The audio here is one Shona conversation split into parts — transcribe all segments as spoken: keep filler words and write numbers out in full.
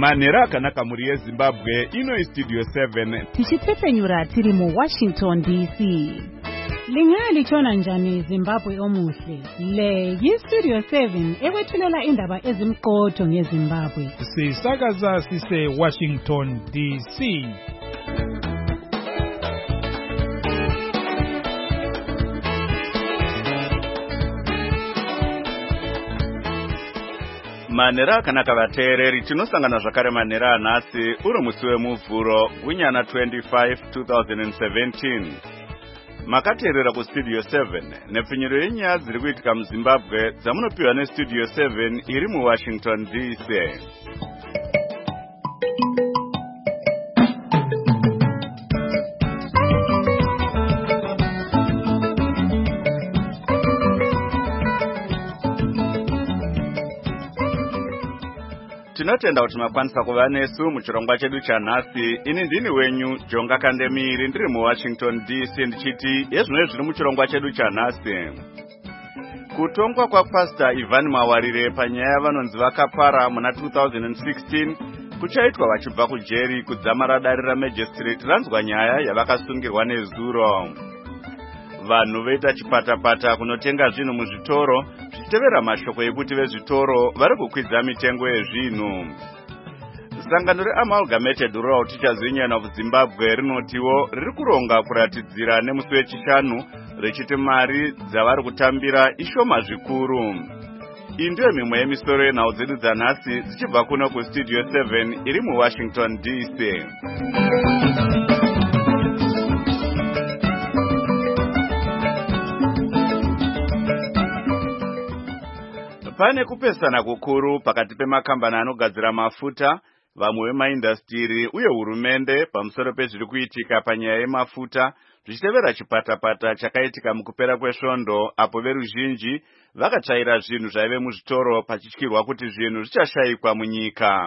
Manera kanaka muri yeZimbabwe ino Studio seven. Tichipfenyura tiri mu Washington D C. Lingali chona njani Zimbabwe omuhle. Le yi Studio seven ewethulela indaba ezimqotho ngeZimbabwe. Sisakaza sise Washington D C. Manera kanaka vateereri tinosangana zvakare manera anhasi uri musi wemuvhuro winyana twenty-five twenty seventeen. Makateerera ku Studio seven nepfinyiro yenyaya dziri kuitika muZimbabwe dzamunopiwa neStudio seven iri muWashington D C. Tinotenda kuti makwanisa kuva nesu muchirongwa chedu chanhasi. Ini ndini wenyu Jonga Kandemiri ndiri muWashington D C ndichiti yezvino zviri muchirongwa chedu chanhasi. Kutongwa kwaPastor Ivan Mawarire panyaya yavanonzi vakapara muna two thousand sixteen kuchaitwa vachibva kujeri kudzamara dare raMagistrate ranzwa nyaya yavakasungirwa nezuro. Vanhu voita chipatapata kunotenga zvinhu muzvitoro zvichitevera mashoko ekuti vezvitoro vari kukwidza mitengo yezvinhu. Sangano reAmalgamated Rural Teachers Union of Zimbabwe rinotiwo riri kuronga kuratidzira nemusi wechishanu richiti mari dzavari kutambira ishoma zvikuru. Iyi ndiyo mimwe yemisoro yenhau dzedu dzanhasi dzichibva kuno kuStudio seven iri muWashington D C. Pane kupesana kukuru pakati pemakambani anogadzira mafuta, vamwe vemaindastiri uye hurumende pamusoro pezviri kuitika panyaya yemafuta zvichitevera chipatapata chakaitika mukupera kwesvondo apo veruzhinji vakatsvaira zvinhu zvaive muzvitoro pachityirwa kuti zvinhu zvichashayikwa munyika.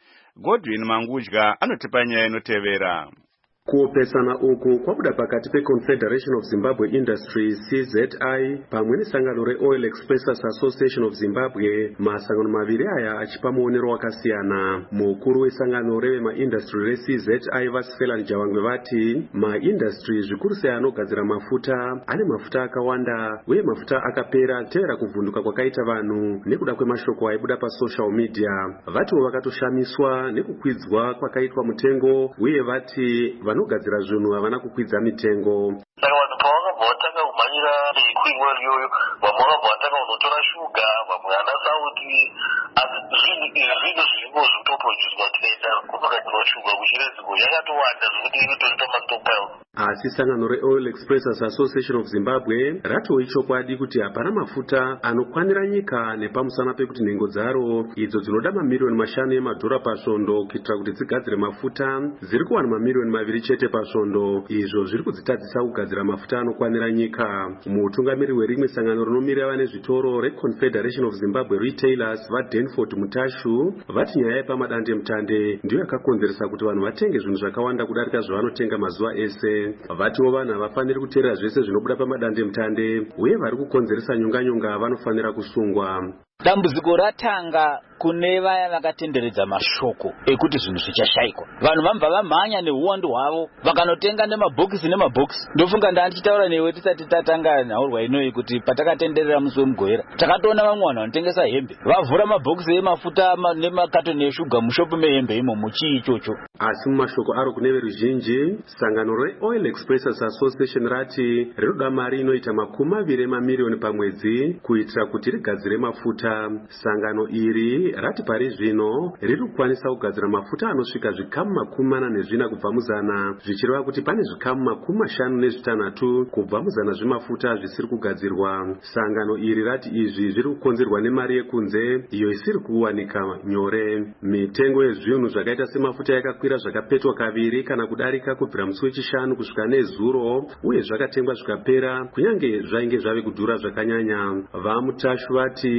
Godwin Mangudya anotipa nyaya inotevera. Kuopesana uku kwabuda pakati peConfederation of Zimbabwe Industries C Z I pamwe nesangano reOil Expressors Association of Zimbabwe, masangano maviri aya achipa muonero wakasiyana. Mukuru wesangano revemaindastry reC Z I Vasifela Javangwe vati maindastry zvikuru sei anogadzira mafuta ane mafuta akawanda uye mafuta akapera tevera kuvhunduka kwakaita vanhu nekuda kwemashoko aibuda pasocial media. Vatiwo vakatoshamiswa nekukwidzwa kwakaitwa mutengo uye vati vanogadzira zvinhu havana kukwidza mitengo. Saka vanhu pavakabva vatanga kumhanyira ikwingwa riyoyo, vamwe vakabva vatanga kunotora shuga, vamwe ana sauti, asi zvinhu izvi zvinhu zvinotoproducwa tikaita kunogadzirwa shuga kuchireziko yakatowanda zvekuti inotoita mastockpile. Asi sangano reOil Expressors Association of Zimbabwe ratoi chokwadi kuti hapana mafuta anokwanira nyika nepamusana pekuti nhengo dzaro idzo dzinoda mamiliyoni mashanu emadhora pasvondo kuitira kuti dzigadzire mafuta dziri kuwana mamiliyoni maviri chete pasvondo. Izvo zviri kudzitadzisa kugadzira mafuta anokwanira nyika. Mutungamiri werimwe sangano rinomirira vane zvitoro reConfederation of Zimbabwe Retailers vaDenford Mutashu vati nyaya yepamadande mutande ndiyo yakakonzeresa kuti vanhu vatenge zvinhu zvakawanda kudarika zvavanotenga mazuva ese. Vatiwo vanhu havafaniri kuteerera zvese zvinobuda pamadande mutande uye vari kukonzeresa nyonganyonga vanofanira kusungwa. Dambudziko ratanga kune vaya vakatenderedza mashoko ekuti zvinhu zvichashayikwa. Vanhu vambva vamhanya neuwandu hwavo vakanotenga nemabhokisi nemabhokisi. Ndofunga ndachitaura newe tisati tatanga nhaurwa inoyi kuti patakatenderera musi wemugoera takatoona vamwe vanhu vanotengesa hembe vavhura mabhokisi emafuta nemakatoni eshuga mushopu mehembe imo muchii ichocho. Asi mumashoko aro kune veruzhinji sangano reOil Expressors Association rati rinoda mari inoita makumi maviri emamiliyoni pamwedzi kuitira kuti rigadzire mafuta. Sangano iri rati pari zvino riri kukwanisa kugadzira mafuta anosvika zvikamu makumi mana nezvina kubva muzana, zvichireva kuti pane zvikamu makumi mashanu nezvitanhatu kubva muzana zvemafuta zvisiri kugadzirwa. Sangano iri rati izvi zviri kukonzerwa nemari yekunze iyo isiri kuwanika nyore. Mitengo yezvinhu zvakaita semafuta yakakwira zvakapetwa kaviri kana kudarika kubvira musi wechishanu kusvika nezuro uye zvakatengwa zvikapera kunyange zvainge zvave kudhura zvakanyanya. VaMutashu vati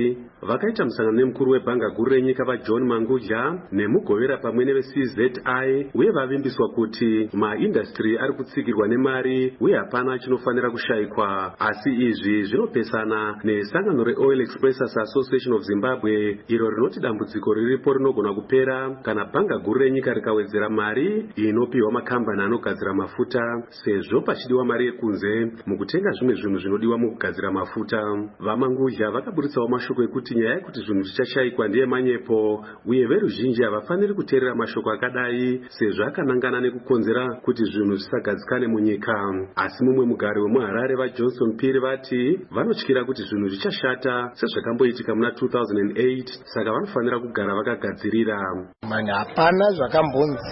vakaita musangano nemukuru webhanga guru renyika vaJohn Mangudya nemugovera pamwe neve-C Z I uye vavimbiswa kuti maindastry ari kutsikirwa nemari uye hapana chinofanira kushayikwa. Asi izvi zvinopesana nesangano reOil Expressers Association of Zimbabwe iro rinoti dambudziko riripo rinogona kupera kana bhanga guru renyika rikawedzera mari inopiwa makambani anogadzira mafuta, sezvo pachidiwa mari yekunze mukutenga zvimwe zvinhu zvinodiwa mukugadzira mafuta. VaMangudya vakaburitsawo mashoko ekuti nyaya yekuti zvinhu zvichashayikwa ndiye manyepo uye veruzhinji havafaniri kuteerera mashoko akadai sezvo akanangana nekukonzera kuti zvinhu zvisagadzikane munyika. Asi mumwe mugari wemuHarare vaJohnson Phiri vati vanotyira kuti zvinhu zvichashata sezvakamboitika muna two thousand eight, saka vanofanira kugara vakagadzirira. Mani hapana zvakambonzi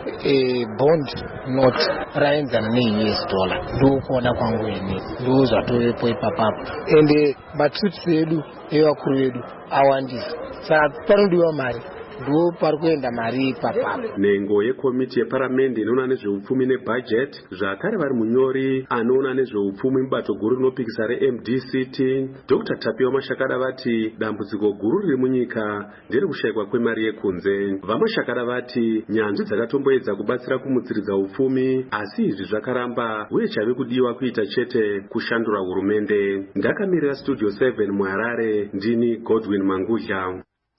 e, bond note raenzana ne-U S dollar ndokuona kwangu ini ndo zvatovepo ipapapo ende matrips edu evakuru vedu awandisa saka panodiwa mari ndo pari kuenda mari ipapapo. Nhengo yekomiti yeparamende inoona nezveupfumi nebhajeti zvakare vari munyori anoona nezveupfumi mubato guru rinopikisa reM D C T Doctor Tapiwa Mashakada vati dambudziko guru riri munyika ndere kushayikwa kwemari yekunze. VaMashakada vati nyanzvi dzakatomboedza kubatsira kumutsiridza upfumi asi izvi zvakaramba uye chave kudiwa kuita chete kushandura hurumende. Ndakamirira Studio seven muHarare ndini Godwin Mangudya.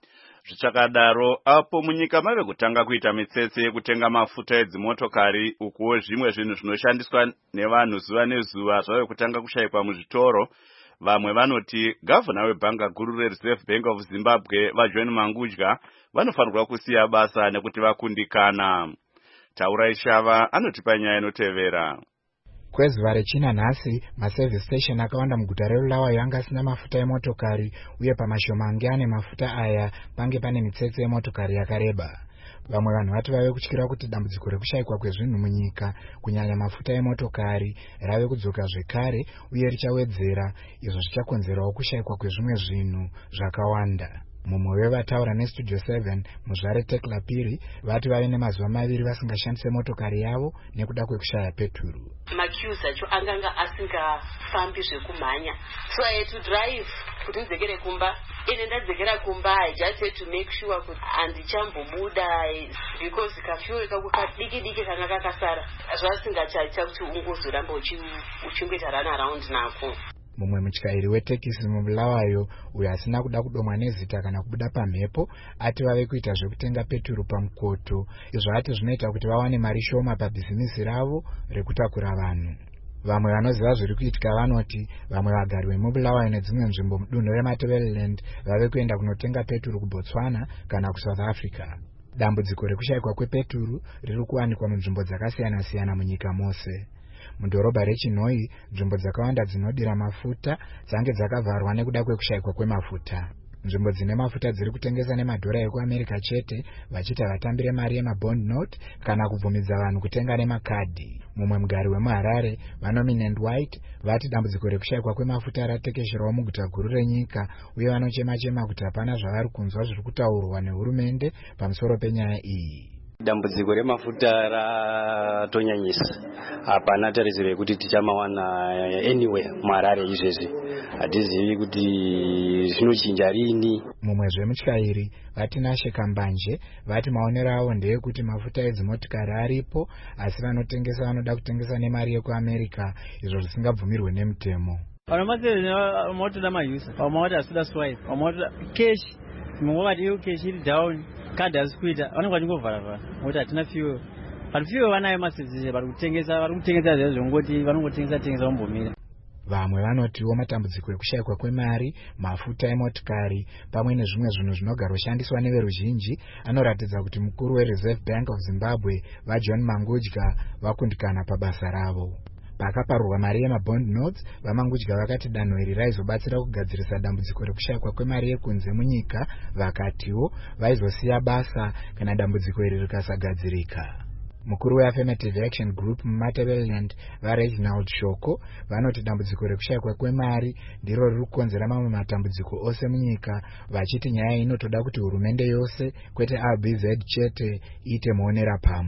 Zvichakadaro apo munyika mave kutanga kuita mitsetse yekutenga mafuta edzimotokari ukuwo zvimwe zvinhu zvinoshandiswa nevanhu zuva nezuva zvave kutanga kushayikwa muzvitoro. Vamwe vanoti gavhana webhanga guru reReserve Bank of Zimbabwe vaJohn Mangudya vanofanirwa kusiya basa nekuti vakundikana. Taurai Shava anotipa nyaya inotevera. Kwezuva rechina nhasi maservice station akawanda muguta reBulawayo anga asina mafuta emotokari uye pamashoma ange ane mafuta aya pange pane mitsetse yemotokari yakareba. Vamwe vanhu vati vave kutyira kuti dambudziko rekushayikwa kwezvinhu munyika kunyanya mafuta emotokari rave kudzoka zvekare uye richawedzera, izvo zvichakonzerawo kushayikwa kwezvimwe zvinhu zvakawanda. Mumwe wevataura neStudio seven muzvare Tekla Phiri vati vave nemazuva maviri vasingashandise motokari yavo nekuda kwekushaya peturu. Maqueues acho anganga asingafambi zvekumhanya, so I had to drive kuti ndidzekere kumba. Ine ndadzekera kumba I just had to make sure kuti handichambobuda because kafuel kangu kadiki diki kanga kakasara zvasingachaita kuti ungozoramba uchingoita run around nako. Mumwe mutyairi wetekisi muBulawayo uyo asina kuda kudomwa nezita kana kubuda pamhepo ati vave kuita zvekutenga peturu pamukoto, izvo ati zvinoita kuti vawane mari shoma pabhizinisi ravo rekutakura vanhu. Vamwe vanoziva zviri kuitika vanoti vamwe vagari vemuBulawayo nedzimwe nzvimbo mudunhu reMatabeleland vave kuenda kunotenga peturu kuBotswana kana kuSouth Africa. Dambudziko rekushayikwa kwepeturu riri kuwanikwa munzvimbo dzakasiyana siyana munyika mose. Mudhorobha reChinoi nzvimbo dzakawanda dzinodira mafuta dzange dzakavharwa nekuda kwekushayikwa kwemafuta. Nzvimbo dzine mafuta dziri kutengesa nemadhora ekuAmerica chete vachiti vatambire mari yemabond note kana kubvumidza vanhu kutenga nemakadhi. Mumwe mugari wemuHarare vaNominant White vati dambudziko rekushayikwa kwemafuta ratekesherawo muguta guru renyika uye vanochema-chema kuti hapana zvavari kunzwa zviri kutaurwa nehurumende pamusoro penyaya iyi. Dambudziko remafuta ratonyanyisa. Hapana tarisiro yekuti tichamawana anywhere muHarare izvezvi. Hatizivi kuti zvinochinja rini. Mumwe zvemutyairi vati Nasheka Mbanje vati maonero avo ndeyekuti mafuta edzimotokari aripo asi vanotengesa vanoda kutengesa nemari yekuAmerica, izvo zvisingabvumirwe nemutemo. Vanomatsezera moto damayusa vamawati asida swipe vamawati cash mumwe vati iyo cash iri down kadhi asi kuita vanenge vachingovhara vhara ngokuti hatina fuel. But fuel vanayo masezizhe vari kutengesa vari kutengesa zvezvo ngoti vanongotengesa tengesa vambomira. Vamwe vanotiwo matambudziko ekushayikwa kwemari, mafuta emotokari pamwe nezvimwe zvinhu zvinogara kushandiswa neveruzhinji anoratidza kuti mukuru weReserve Bank of Zimbabwe vaJohn Mangudya vakundikana pabasa ravo. Pakaparurwa mari yemabond notes, vaMangudya vakati danho iri raizobatsira kugadzirisa dambudziko rekushayikwa kwemari yekunze munyika, vakatiwo vaizosiya basa kana dambudziko iri rikasagadzirika. Mukuru weAffirmative Action Group muMatabeleland vaReginald Shoko vanoti dambudziko rekushayikwa kwemari ndiro riri kukonzera mamwe matambudziko ose munyika, vachiti nyaya inotoda kuti hurumende yose kwete R B Z chete iite muonera pamwe.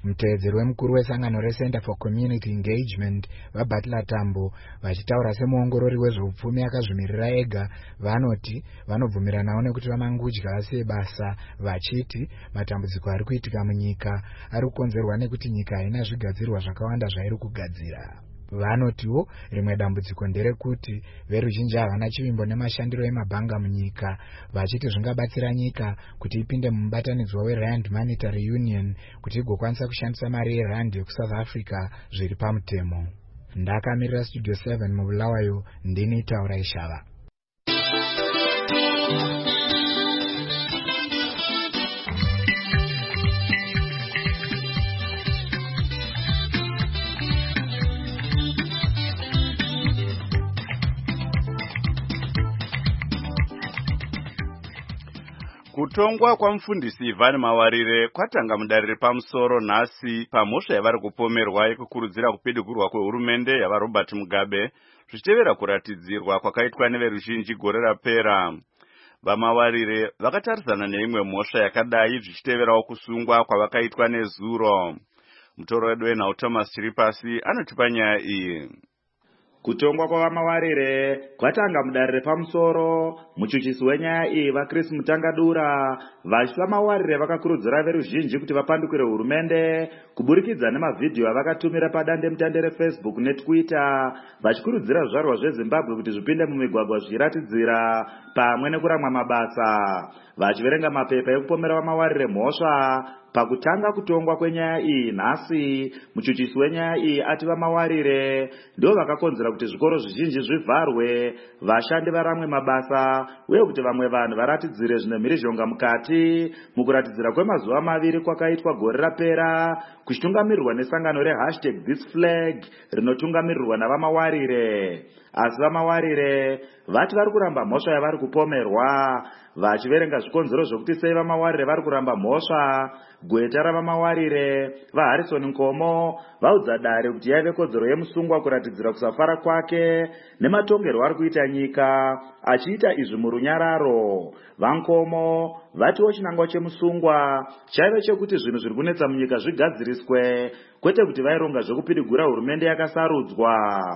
Mutevedzeri wemukuru wesangano reCenter for Community Engagement vaButler Tambo vachitaura semuongorori wezveupfumi akazvimirira ega vanoti vanobvumiranawo nekuti vamangudya vasiye basa vachiti matambudziko ari kuitika munyika ari kukonzerwa nekuti nyika haina zvigadzirwa zvakawanda zvairi kugadzira. Vanotiwo rimwe dambudziko nderekuti veruzhinji havana chivimbo nemashandiro emabhanga munyika vachiti zvingabatsira nyika kuti ipinde mumubatanidzwa weRand Monetary Union kuti igokwanisa kushandisa mari yerand yekuSouth Africa zviri pamutemo. Ndakamirira Studio seven mubulawayo ndini Taura Ishava. Kutongwa kwa mufundisi Ivan Mawarire kwatanga mudarire pamusoro nhasi pamhosva yavari kupomerwa yekukurudzira kupidigurwa kwehurumende yava Robert Mugabe zvichitevera kuratidzirwa kwakaitwa neveruzhinji gore rapera. VaMawarire vakatarisana neimwe mhosva yakadai zvichiteverawo kusungwa kwavakaitwa nezuro. Mutoro wedu wenhau Thomas Chiripasi anotipa nyaya iyi. Kutongwa kwa VaMawarire kwatanga mudarire pamusoro. Muchuchisi wenyaya iyi vaChris Mutangadura vachiti VaMawarire vakakurudzira veruzhinji kuti vapandukire hurumende kuburikidza nemavhidhiyo avakatumira padande mutande reFacebook neTwitter vachikurudzira zvizvarwa zveZimbabwe kuti zvipinde mumigwagwa zvichiratidzira pamwe nekuramwa mabasa. Vachiverenga mapepa ekupomera VaMawarire mhosva pakutanga kutongwa kwenyaya iyi nhasi, muchuchisi wenyaya iyi ati VaMawarire ndo vakakonzera kuti zvikoro zvizhinji zvivharwe, vashandi varamwe mabasa uye kuti vamwe vanhu varatidzire zvine mhirizhonga mukati mukuratidzira kwemazuva maviri kwakaitwa gore rapera kuchitungamirirwa nesangano rehashtag this flag rinotungamirirwa navaMawarire. Asi VaMawarire vati vari kuramba mhosva yavari kupomerwa. Vachiverenga zvikonzero zvokuti sei VaMawarire vari kuramba mhosva, gweta ravaMawarire vaHarrison Nkomo vaudza dare kuti yaive kodzero yemusungwa kuratidzira kusafara kwake nematongerwo ari kuita nyika achiita izvi murunyararo. VaNkomo vatiwo chinangwa chemusungwa chaive chekuti zvinhu zviri kunetsa munyika zvigadziriswe kwete kuti vaironga zvokupidigura hurumende yakasarudzwa.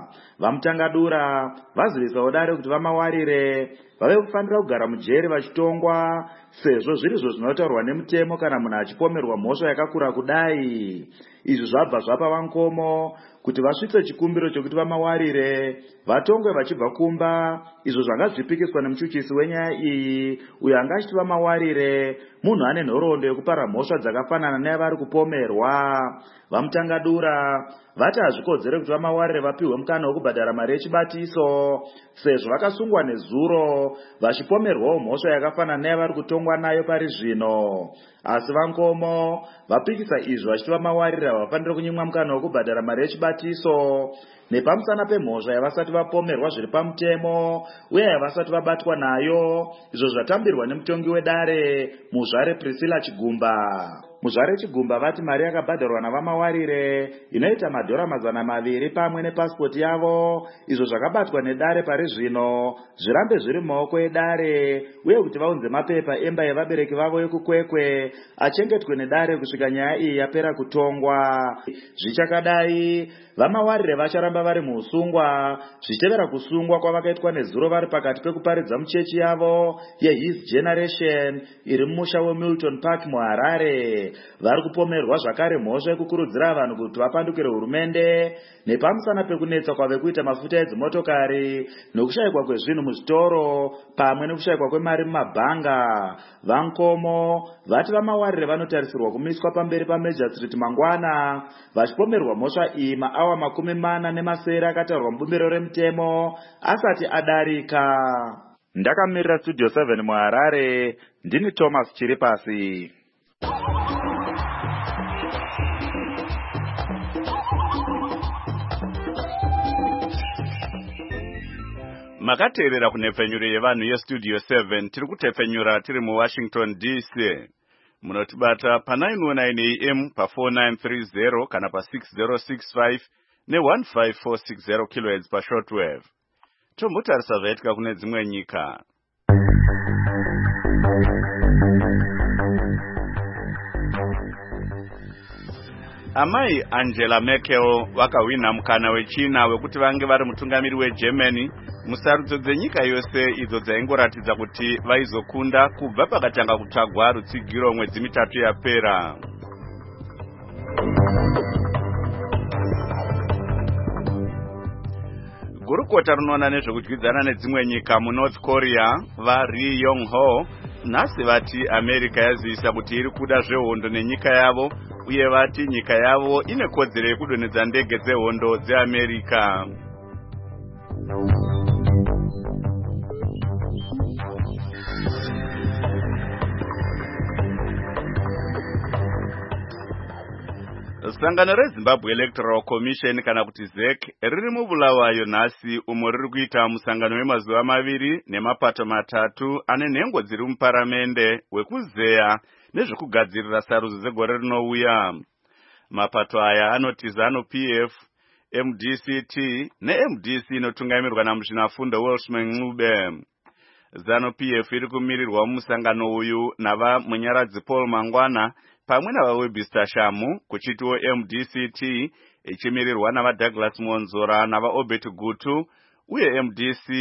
VaMutangadura vazivisawo dare kuti VaMawarire vave kufanira kugara mujeri vachitongwa sezvo zvirizvo zvinotaurwa nemutemo kana munhu achipomerwa mhosva yakakura kudai. Izvi zvabva zvapa VaNkomo kuti vasvitse chikumbiro chokuti VaMawarire vatongwe vachibva kumba, izvo zvanga zvipikiswa nemuchuchisi wenyaya iyi uyo anga achiti VaMawarire munhu ane nhoroondo yekupara mhosva dzakafanana neyavari kupomerwa. VaMutangadura vati hazvikodzere kuti VaMawarire vapiwe mukana wekubhadhara mari yechibatiso sezvo vakasungwa nezuro vachipomerwawo mhosva yakafanana neyavari kutongwa nayo pari zvino. Asi VaNkomo vapikisa izvo vachiti VaMawarire havafaniri kunyimwa mukana wekubhadhara mari yechibatiso nepamusana pemhosva yavasati vapomerwa zviri pamutemo uye yavasati vabatwa nayo, izvo zvatambirwa nemutongi wedare muzvare Priscilla Chigumba. Muzvare Chigumba vati mari yakabhadharwa navaMawarire inoita madhora mazana maviri pamwe nepasipoti yavo, izvo zvakabatwa nedare pari zvino zvirambe zviri mumaoko edare uye kuti vaunze mapepa emba yevabereki vavo yekukwekwe achengetwe nedare kusvika nyaya iyi yapera kutongwa. Zvichakadai VaMawarire vacharamba vari muusungwa zvichitevera kusungwa kwavakaitwa nezuro vari pakati pekuparidza muchechi yavo yeHis Generation iri mumusha weMilton Park muHarare. Vari kupomerwa zvakare mhosva yekukurudzira vanhu kuti vapandukire hurumende nepamusana pekunetsa kwave kuita mafuta edzimotokari nokushayikwa kwezvinhu muzvitoro pamwe nekushayikwa kwemari mumabhanga. VaNkomo vati VaMawarire vanotarisirwa kumiswa pamberi paMajor Street mangwana vachipomerwa mhosva iyi maawa makumi mana nemasere akataurwa mubumbiro remutemo asati adarika. Ndakamirira Studio seven muHarare, ndini Thomas Chiripasi. Makateerera kunhepfenyuro yevanhu yeStudio seven tiri kutepfenyura tiri muWashington D C. Munotibata pa nine oh nine A M pa four nine three zero kana pa six zero six five ne one five four six zero kilohertz pa shortwave. Tombotarisa zvaitika kune dzimwe nyika. Amai Angela Merkel vakawina mukana wechina wekuti vange vari mutungamiri weGermany musarudzo dzenyika yose idzo dzaingoratidza kuti vaizokunda kubva pakatanga kutsvagwa rutsigiro mwedzi mitatu yapera. Gurukota runoona nezvekudyidzana nedzimwe nyika muNorth Korea vaRi Yong Ho nhasi vati America yazivisa kuti iri kuda zvehondo nenyika yavo uye vati nyika yavo ine kodzero yekudonhedza ndege dzehondo dzeAmerica. Sangano reZimbabwe Electoral Commission kana kuti Z E C riri mubulawayo nhasi umo riri kuita musangano wemazuva maviri nemapato matatu ane nhengo dziri muparamende wekuzeya nezvekugadzirira sarudzo dzegore rinouya. Mapato aya anoti ZANU-P F, M D C T neM D C inotungamirwa namuchinafundo Welshman Ncube. ZANU-P F iri kumirirwa mumusangano uyu nava Munyaradzi Paul Mangwana pamwe navaWebster Shamu, kuchitiwo M D C T ichimirirwa navaDouglas Monzora navaObert Gutu uye M D C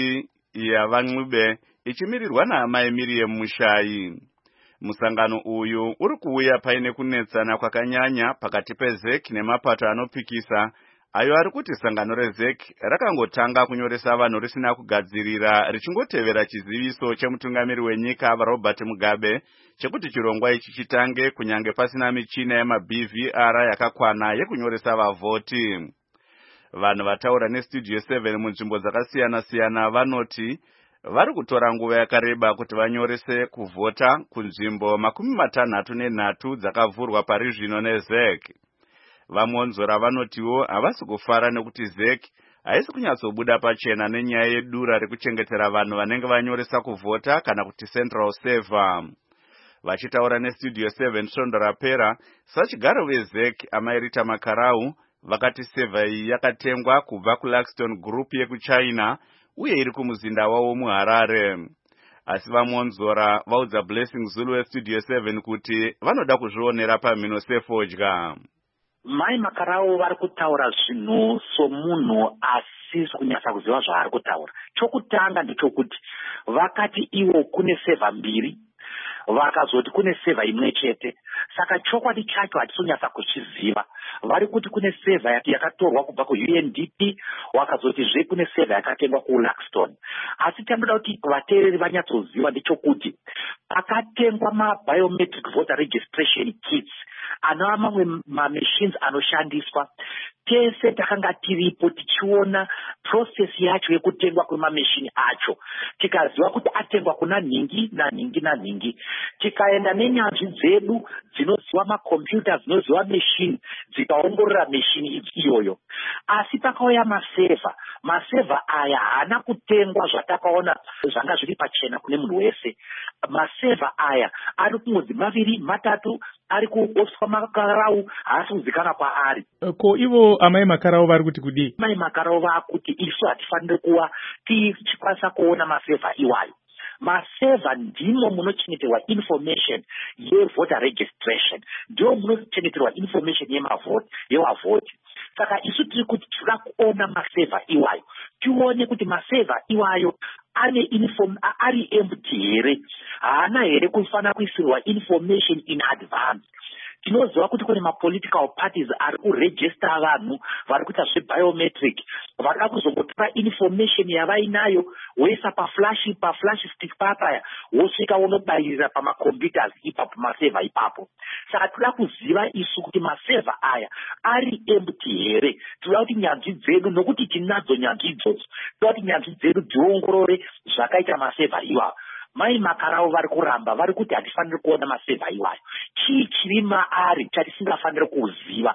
yavaNcube ichimirirwa naamai Miriam Mushai. Musangano uyu uri kuuya paine kunetsana kwakanyanya pakati peZ E C nemapato anopikisa ayo ari kuti sangano reZ E C rakangotanga kunyoresa vanhu risina kugadzirira richingotevera chiziviso chemutungamiri wenyika vaRobert Mugabe chekuti chirongwa ichi chitange kunyange pasina michina yemaB V R yakakwana yekunyoresa vavhoti. Vanhu vataura neStudio seven munzvimbo dzakasiyana siyana vanoti vari kutora nguva yakareba kuti vanyorese kuvhota kunzvimbo makumi matanhatu nenhatu dzakavhurwa pari zvino neZ E C. Vamonzora vanotiwo havasi kufara nekuti Z E C haisi kunyatsobuda pachena nenyaya yedura rekuchengetera vanhu vanenge vanyoresa kuvhota kana kuti Central Server. Vachitaura neStudio seven svondo rapera, sachigaro veZ E C amairita Makarau vakati server iyi yakatengwa kubva kuLaxton Group yekuChina uye iri kumuzinda wavo muHarare. Asi vamonzora vaudza Blessing Zulu weStudio seven kuti vanoda kuzvionera pamhino sefodya. Mai Makarau vari kutaura zvinhu somunhu asisi kunyatsa kuziva zvaari kutaura. Chokutanga ndechekuti vakati iwo kune seva mbiri, vakazoti kune seva imwe chete. Saka chokwadi chacho hatisi kunyatsa kuchiziva. Vari kuti kune seva yakatorwa kubva kuU N D P, wakazotizve kune seva yakatengwa kuLaxton. Asi tinoda kuti vateereri vanyatsoziva ndechokuti pakatengwa mabiometric voter registration kits anova mamwe mamachines anoshandiswa. Tese takanga tiripo tichiona process yacho yekutengwa kwemamachine acho, tikaziva kuti atengwa kuna nhingi nanhingi nanhingi. Tikaenda nenyanzvi dzedu dzinoziva makombiyuta, dzinoziva machine, dzikaongorora machine iyoyo. Asi pakauya maseva, maseva aya haana kutengwa zvatakaona zvanga zviri pachena kune munhu wese. Maseva aya ari kumwedzi maviri matatu ari kuoswa Makarau, haasi kuzikanwa kwaari. Ko ivo amai Makarau vari kuti kudii? Amai Makarau vakuti isu hatifaniri kuva tichikwanisa kuona maseva iwayo. Maseva ndimo munochengeterwa information yevoter registration, ndimo munochengeterwa information yemavhoti yevavhoti. Saka isu tiri kuti tinoda kuona maseva iwayo, tione kuti maseva iwayo ane inform ari empty here, haana here kufanira kuisirwa information in advance. Tinoziva kuti kune mapolitical parties ari kuregister vanhu vari kuita zvebiometric, vanoda kuzongotora information yavainayo woisa paflash paflash stick papaya wosvika wonobayirira pamacomputers ipapo maseva ipapo. Saka toda kuziva isu kuti maseva aya ari empty here. Toda kuti nyanzvi dzedu, nokuti tinadzo nyanzvi idzodzo, toda kuti nyanzvi dzedu dziongorore zvakaita maseva iwayo. Mai Makarau vari kuramba, vari kuti hatifaniri kuona maseva iwayo. Chii chiri maari chatisingafaniri kuziva.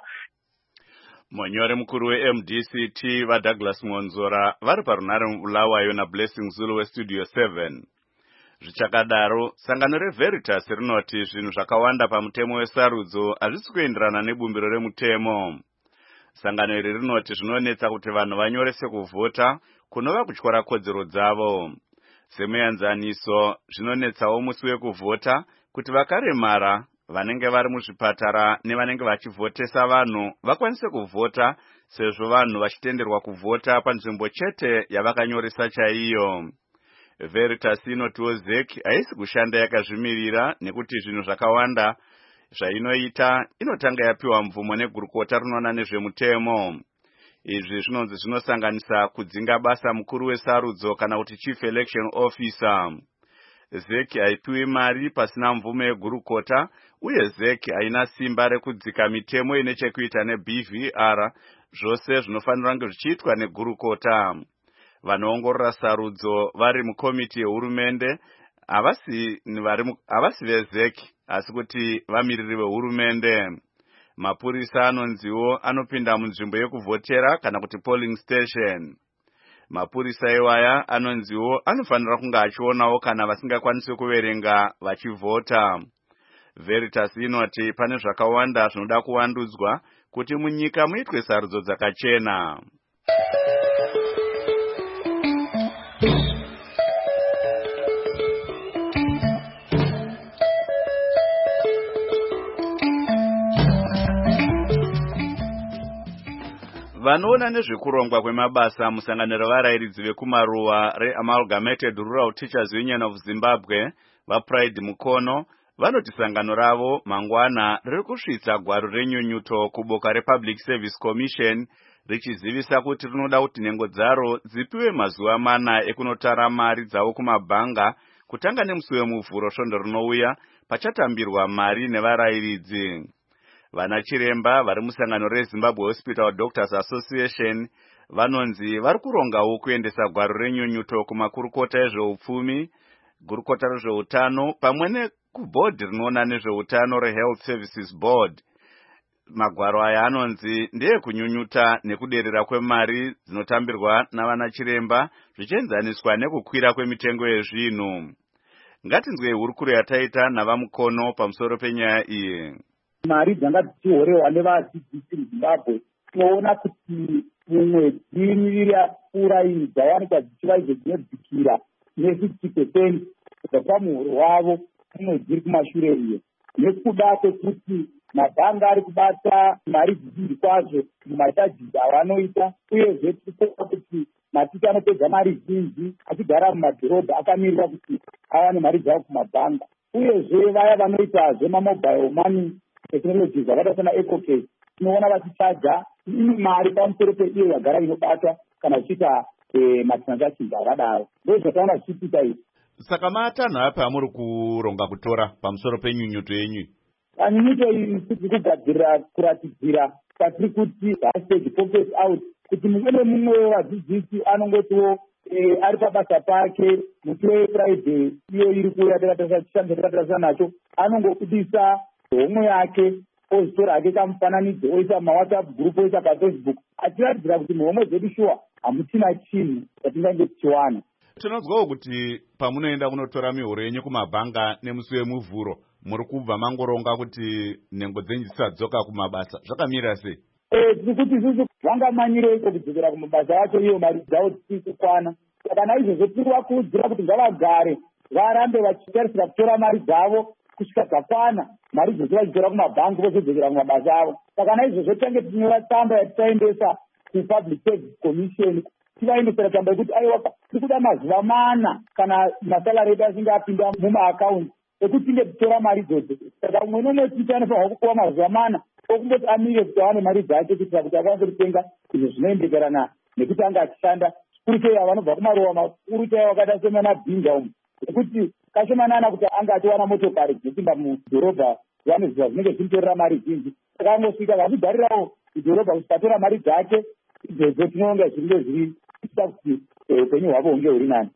Munyori mukuru weM D C T vaDouglas Monzora vari parunare mubulawayo naBlessing Zulu weStudio seven. Zvichakadaro, sangano reVeritas rinoti zvinhu zvakawanda pamutemo wesarudzo hazvisi kuenderana nebumbiro remutemo. Sangano iri rinoti zvinonetsa kuti vanhu vanyorese kuvhota kunova kutyora kodzero dzavo. Semuenzaniso, zvinonetsawo musi wekuvhota kuti vakaremara vanenge vari muzvipatara nevanenge vachivhotesa vanhu vakwanise kuvhota, sezvo vanhu vachitenderwa kuvhota panzvimbo chete yavakanyoresa chaiyo. Veritas inotiwo ZEC haisi kushanda yakazvimirira nekuti zvinhu zvakawanda zvainoita inotanga yapiwa mvumo negurukota rinoona nezvemutemo. Izvi zvinonzi zvinosanganisa kudzinga basa mukuru wesarudzo kana kuti chief election officer. ZEC haipiwi mari pasina mvumo yegurukota, uye ZEC haina simba rekudzika mitemo ine chekuita neB V R, zvose zvinofanira kunge zvichiitwa negurukota. Vanoongorora sarudzo vari mukomiti yehurumende havasi havasi veZEC asi kuti vamiriri vehurumende. Mapurisa anonziwo anopinda munzvimbo yekuvhotera kana kuti polling station. Mapurisa iwaya anonziwo anofanira kunge achionawo kana vasingakwanisi kuverenga vachivhota. Veritas inoti pane zvakawanda zvinoda kuvandudzwa kuti munyika muitwe sarudzo dzakachena. Vanoona nezvekurongwa kwemabasa musangano revarayiridzi vekumaruwa reAmalgamated Rural Teachers Union of Zimbabwe vaPride Mukono vanoti sangano ravo mangwana riri kusvitsa gwaro renyunyuto kuboka rePublic Service Commission richizivisa kuti rinoda kuti nhengo dzaro dzipiwe mazuva mana ekunotara mari dzavo kumabhanga kutanga nemusi wemuvhuro svondo rinouya pachatambirwa mari nevarayiridzi. Vana chiremba vari musangano reZimbabwe Hospital Doctors Association vanonzi vari kurongawo kuendesa gwaro renyunyuto kumakurukota ezveupfumi, gurukota rezveutano pamwe nekubhodhi rinoona nezveutano reHealth Services Board. Magwaro aya anonzi ndeye kunyunyuta nekuderera kwemari dzinotambirwa navana chiremba zvichienzaniswa nekukwira kwemitengo yezvinhu. Ngatinzwe hurukuro yataita navamukono pamusoro penyaya iyi. Mari dzanga dzichihorewa nevadzidzisi muZimbabwe, tinoona kuti mumwedzi miviri yapfuura iyi dzawanikwa dzichiva idzo dzinodzikira ne-fifty percent kubva pamuhoro wavo mumwedzi iri kumashure iyo, nekuda kwekuti mabhanga ari kubata mari dzizhinji kwazvo mumatadhisi avanoita, uyezve tirikuona kuti matiki anopedza mari zhinji achigara mumadhorobha akamirirwa kuti awane mari dzavo kumabhanga, uyezve vaya vanoita zvemamobile money technology zvakaita sana EcoCash tinoona vachichaja mari pamusoro peiyo yagara inobata kana uchiita matransactions akadaro. Ndo zvataona zvichiita izvi. Saka matanho apa amuri kuronga kutora pamusoro penyunyuto yenyu? Panyunyuto iyi tiri kugadzirira kuratidzira patiri kuti hashtag focus out kuti mumwe nemumwe wevadzidzisi anongotiwo ari pabasa pake muti weFriday iyo iri kuuya takatasachishanda takatarisa nacho anongobudisa homwe yake ozitora hake kamufananidzo oisa mawhatsapp group oisa paFacebook achiratidzira kuti muhomwe dzedu shuwa hamutina chinhu chatingange tichiwana. Tinonzwawo kuti pamunoenda kunotora mihoro yenyu kumabhanga nemusi wemuvhuro muri kubva mangoronga kuti nhengo dzenyu dzisadzoka kumabasa, zvakamira sei? Eh, tiri kuti isusu vangamanyireiko kudzokera kumabasa acho iyo mari dzavo dzisiri kukwana. Saka naizvozvo tiri kuvakurudzira kuti ngavagare varambe vachitarisira kutora mari dzavo kusvika dzakwana, mari dzose vachitora kumabhangi vozodzokera kumabasa avo. Saka naizvozvo tange tinyora tsamba yatichaendesa kuPublic Service Commission tivaendesera tsamba yekuti aiwa tiri kuda mazuva mana kana masalari edu achinge apinda mumaakaunti ekuti tinge titora mari dzodzo. Saka umwe nomwe ticha anofanirwa kupiwa mazuva mana okumboti amire kuti awane mari dzake kuitira kuti akwanise kutenga izvo zvinoendekerana nekuti anga achishanda. Kuri chaiva vanobva kumaruwa makuru chaiva vakaita semana bhinga umu ekuti kashomanana kuti anga achiwana motokari dzinopinda mudhorobha vanoziva zvinenge zvinotorera mari zhinji. Saka angosvika vachigarirawo mudhorobha kusatora mari dzake izvozvo tinonga zvinge zviri kuita kuti upenyu hwavo hunge huri nani.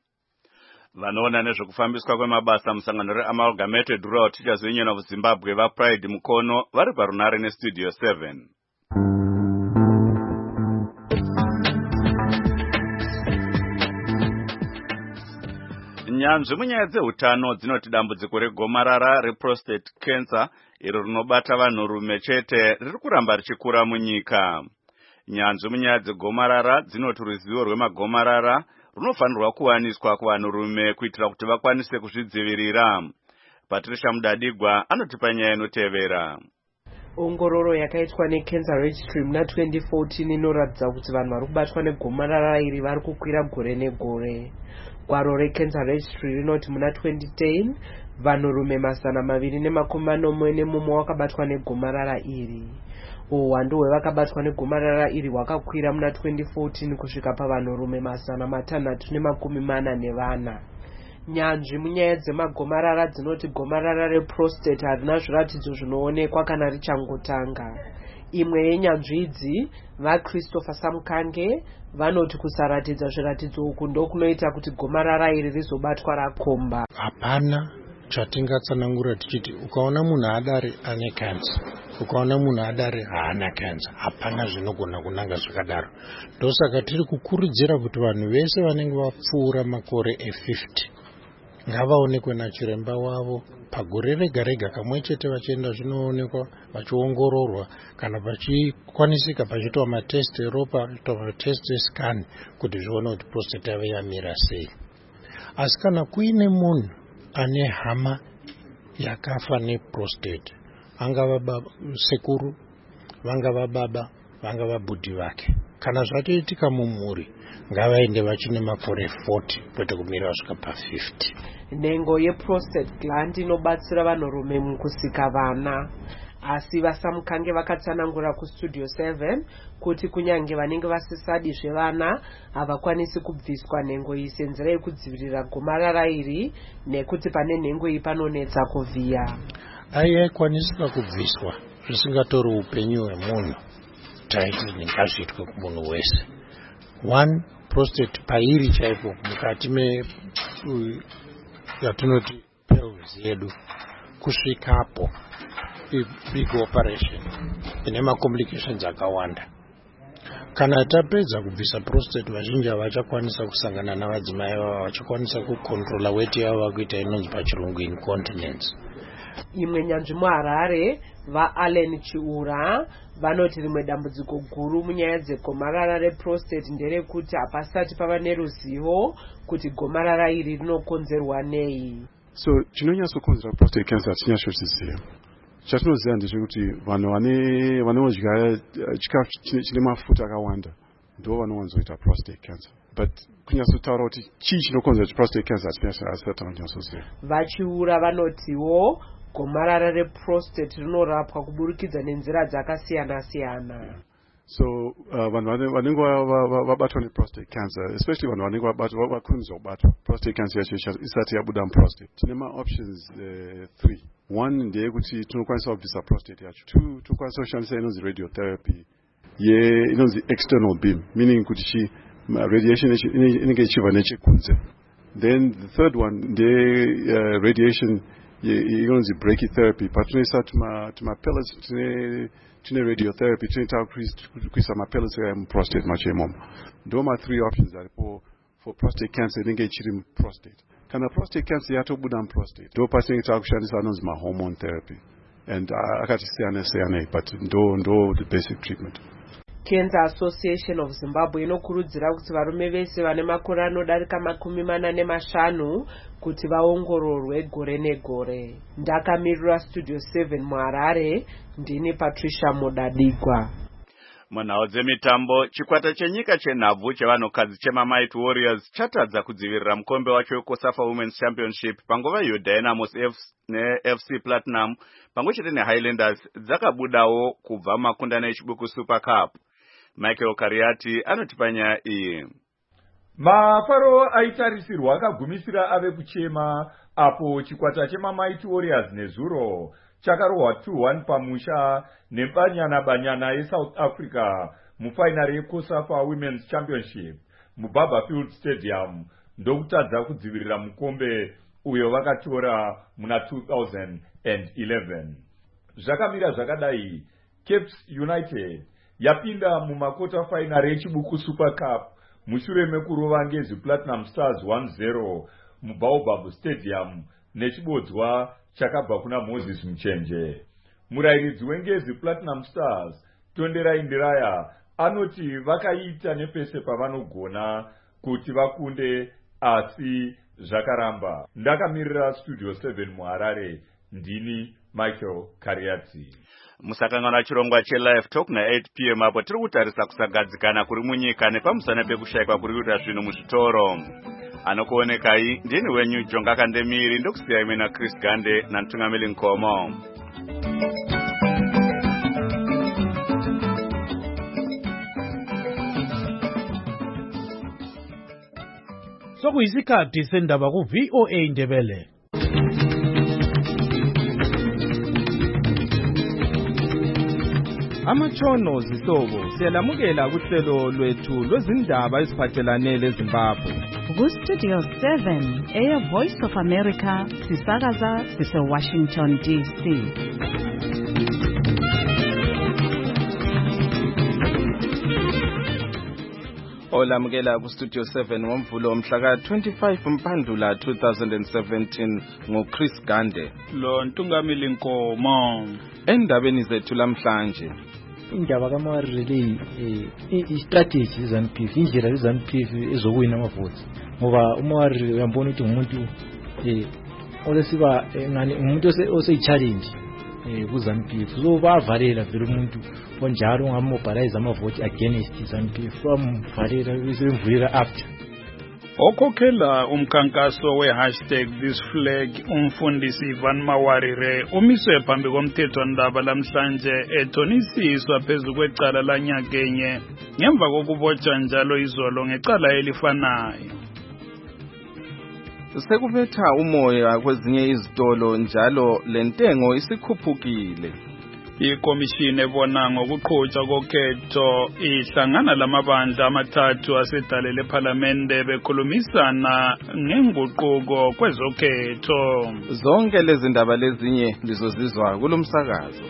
Vanoona nezvekufambiswa kwemabasa musangano reAmalgamated Rural Teachers Union of Zimbabwe vaPride Mukono vari parunare nestudio seven. Nyanzvi munyaya dzeutano dzinoti dambudziko regomarara reprostate cancer iro rinobata vanhurume chete riri kuramba richikura munyika. Nyanzvi munyaya dzegomarara dzinoti ruzivo rwemagomarara runofanirwa kuwaniswa kuvanhurume kuitira kuti vakwanise kuzvidzivirira. Patricia Mudadigwa anotipa nyaya inotevera. Ongororo yakaitwa neCancer Registry muna twenty fourteen inoratidza kuti vanhu vari kubatwa negomarara iri vari kukwira gore negore. Gwaro reCancer Registry rinoti muna twenty ten vanhurume mazana maviri nemakumi manomwe nemumwe wakabatwa negomarara iri. Uwandu hwevakabatwa negomarara iri hwakakwira muna twenty fourteen kusvika pavanhurume mazana matanhatu nemakumi mana nevana. Nyanzvi munyaya dzemagomarara dzinoti gomarara reprostate harina zviratidzo zvinoonekwa kana richangotanga. Imwe yenyanzvi idzi, vaChristopher Samukange, vanoti kusaratidza zviratidzo uku ndokunoita kuti gomarara iri rizobatwa rakomba. Hapana chatingatsanangura tichiti ukaona munhu adare ane cancer, ukaona munhu adare haana cancer, hapana zvinogona kunanga zvakadaro. Ndosaka tiri kukurudzira kuti vanhu vese vanenge vapfuura makore e-fifty ngavaonekwe nachiremba wavo pagore rega rega kamwe chete, vachienda zvinoonekwa, vachiongororwa, kana vachikwanisika pachiitwa matest eropa, vachiitwa matest escan kuti zvione kuti prostate yavo yamira sei. Asi kana kuine munhu ane hama yakafa neprostate, vangava sekuru, vangava baba, vangava bhudhi vake, kana zvatoitika mumhuri, ngavaende vachine makore forty kwete kumira vasvika pa-fifty. Nhengo yeprostate gland inobatsira vanhurume mukusika vana. Asi vaSamukange vakatsanangura kustudio seven kuti kunyange vanenge vasisadi zvevana havakwanisi kubviswa nhengo iyi senzira yekudzivirira gomarara iri, nekuti pane nhengo iyi panonetsa kuvhiya. Aikwanisika kubviswa zvisingatori upenyu hwemunhu. Taiti ngazviitwe kumunhu wese. One, prostate pairi chaipo mukati me yatinoti pelvis yedu kusvikapo big operation ine macomplications akawanda. Kana tapedza kubvisa prostate, vazhinji havachakwanisa kusangana navadzimai vavo, vachakwanisa kukontrola weight yavo vakuita inonzi pachirungu incontinence. Imwe nyanzvi muHarare, vaAllen Chiura, vanoti rimwe dambudziko guru munyaya dzegomarara reprostate nderekuti hapasati pava neruzivo kuti gomarara iri rinokonzerwa nei. So chinonyatsokonzera prostate cancer tinyatsoziva. Chatinoziva ndechekuti vanhu vane vanodya chikafu chine mafuta akawanda ndo vanowanzoita prostate cancer. But kunyatsotaura kuti chii chinokonzera prostate cancer hatisati vanonyatsoziva. Vachiura vanotiwo gomarara reprostate rinorapwa kuburikidza nenzira dzakasiyana-siyana. So uh, vanhu vanenge vabatwa neprostate cancer, especially vanhu vanenge vakunzwa kubatwa prostate cancer yacho isati yabuda muprostate, tine ma-options uh, three. One ndeyekuti tinokwanisa kubvisa prostate yacho. Two, tinokwanisa kushandisa inonzi radiotherapy ye inonzi external beam, meaning kuti chi radiation inenge ichibva nechekunze. Then the third one ndeye uh, radiation inonzi brachytherapy, patinoisa tuma pellets tine tine radiotherapy tinoita kuisa mapellets muprostate macho imomo. Ndo ma three options aripo for prostate cancer inenge ichiri muprostate. Kana prostate cancer yatobuda muprostate, ndo patinenge takushandisa anonzi mahormone therapy, and akati siyana siyana, but ndo ndo the basic treatment. Cancer Association of Zimbabwe inokurudzira kuti varume vese vane makore anodarika makumi mana nemashanu kuti vaongororwe gore negore. Ndakamirira studio seven muHarare, ndini Patricia Mudadigwa. Munhau dzemitambo, chikwata chenyika chenhabvu chevanhukadzi chemaMighty Warriors chatadza kudzivirira mukombe wacho weCOSAFA Women's Championship panguva iyo Dynamos neF C Platinum pamwechete neHighlanders dzakabudawo kubva makundano echibuku Super Cup. Michael Kariati anotipa nyaya iyi. Mafaro aitarisirwa akagumisira ave kuchema apo chikwata chemaMighty Warriors nezuro chakarohwa two one pamusha nebanyana banyana yeSouth Africa mufainari yeCOSAFA Women's Championship muBarberfield Stadium ndokutadza kudzivirira mukombe uyo vakatora muna two thousand eleven. Zvakamira zvakadai, Caps United yapinda mumakota fainari yechibuku Super Cup mushure mekurova ngezi Platinum Stars one zero muBaobab Stadium nechibodzwa chakabva kuna Moses Mchenje. Murairidzi wengezi Platinum Stars Tonderai Ndiraya anoti vakaita nepese pavanogona kuti vakunde, asi zvakaramba. Ndakamirira Studio seven muHarare, ndini Michael Kariati. Musakangana chirongwa che-Live Talk na eight p m apo tiri kutarisa kusagadzikana kuri munyika nepamusana pekushayikwa kuri kuita zvinhu muzvitoro. Anokuonekai ndini wenyu Jonga Kandemiri, ndokusiyai mina Chris Gande naNtungamiri Nkomo. Sokuyisikhathi sendaba ku V O A Ndebele. Amatshono zihlobo siyalamukela kuhlelo lwethu lwezindaba eziphathelane leZimbabwe. Ku Studio seven, Air Voice of America, sisakaza sise Washington D C. Olamukela ku Studio seven ngomvulo mhla ka twenty-five Mpandula two thousand seventeen ngo Chris Gande lo Ntungamiri Nkomo. Endabeni zethu lamhlanje indaba kaMawari le i-strategy zeZANU-P F, indlela zeZANU-P F ezokuwina amavoti, ngoba uMawari uyambona ukuthi umuntu eh olesiba ngani umuntu ose-challenge eh kuZANU-P F, so bavalela vele umuntu onjalo ungamobilize amavoti against iZANU-P F, bamvalela bemvulela after. Okhokhela umkhankaso we-hashtag this flag umfundisi Ivan Mawarire umiswe phambi komthethwandaba lamhlanje ethonisiswa phezu kwecala lanyakenye ngemva kokubotshwa njalo izolo ngecala elifanayo. Sekubetha umoya kwezinye izitolo njalo lentengo isikhuphukile. Ikomishini ebona ngokuqhutshwa kokhetho ihlangana lamabandla amathathu asedalele eParliamente bekhulumisana ngenguquko kwezokhetho. Zonke lezi ndaba lezinye lizozizwa kulomsakazo.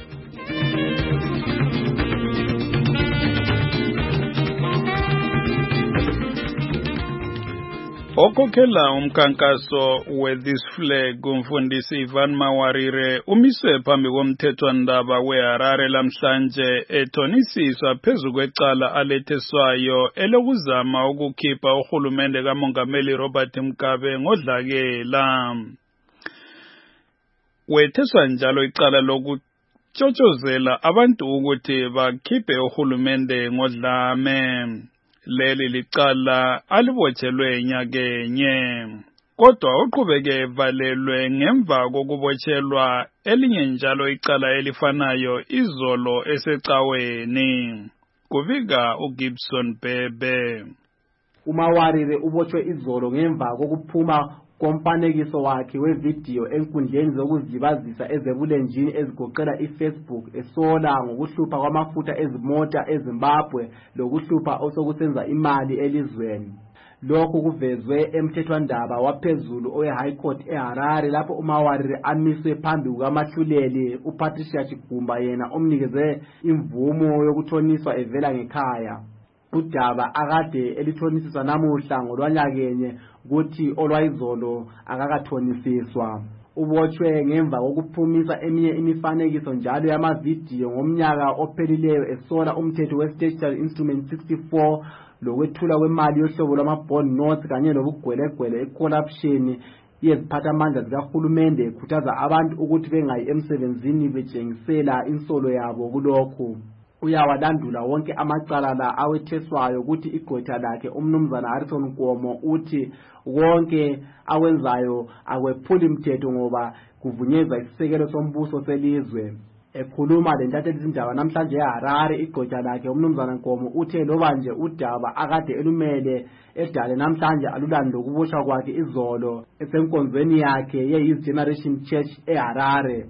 Okhokhela umkhankaso we-This Flag umfundisi Ivan Mawarire umiswe phambi komthethwandaba weHarare lamhlanje ethonisiswa phezu kwecala aletheswayo elokuzama ukukhipha uhulumende kaMongameli Robert Mugabe ngodlakela. Wetheswa njalo icala lokutshotshozela abantu ukuthi bakhiphe uhulumende ngodlame. Leli licala alibotshelwe nyakenye, kodwa uqhubeke valelwe ngemva kokubotshelwa elinye njalo icala elifanayo izolo esecaweni. Kuvika uGibson Bebe. uMawarire ubotshwe izolo ngemva kokuphuma komfanekiso wakhe wevidiyo enkundleni zokuzilibazisa ezebulenjini ezigoqela iFacebook esola ngokuhlupha kwamafutha ezimota eZimbabwe lokuhlupha osokusenza imali elizweni. Lokhu kuvezwe emthethwandaba waphezulu owe-High Court eHarare lapho uMawarire amiswe phambi kukaMahluleli uPatricia Chigumba yena omnikeze imvumo yokuthoniswa evela ngekhaya. Udaba akade elithonisiswa namuhla ngolwanyakenye ukuthi olwayizolo akakathonisiswa. Ubotshwe ngemva kokuphumisa eminye imifanekiso njalo yamavidiyo ngomnyaka ophelileyo esola umthetho we-Statutory Instrument sixty-four lokwethula kwemali yohlobo lwama-bond notes kanye nobugwelegwele e-corruption yeziphathamandla zikahulumende ekhuthaza abantu ukuthi bengayi emsebenzini betshengisela insolo yabo kulokhu. Uyawalandula wonke amacala la awetheswayo ukuthi igqwetha lakhe umnumzana Harrison Nkomo uthi wonke awenzayo akwephuli umthetho ngoba kuvunyezwa isisekelo sombuso selizwe. Ekhuluma lentatheli izindaba namhlanje eHarare igqwetha lakhe umnumzana Nkomo uthe loba nje udaba akade elumele edale namhlanje alulani lokuboshwa kwakhe izolo esenkonzweni yakhe ye-Youth Generation Church eHarare.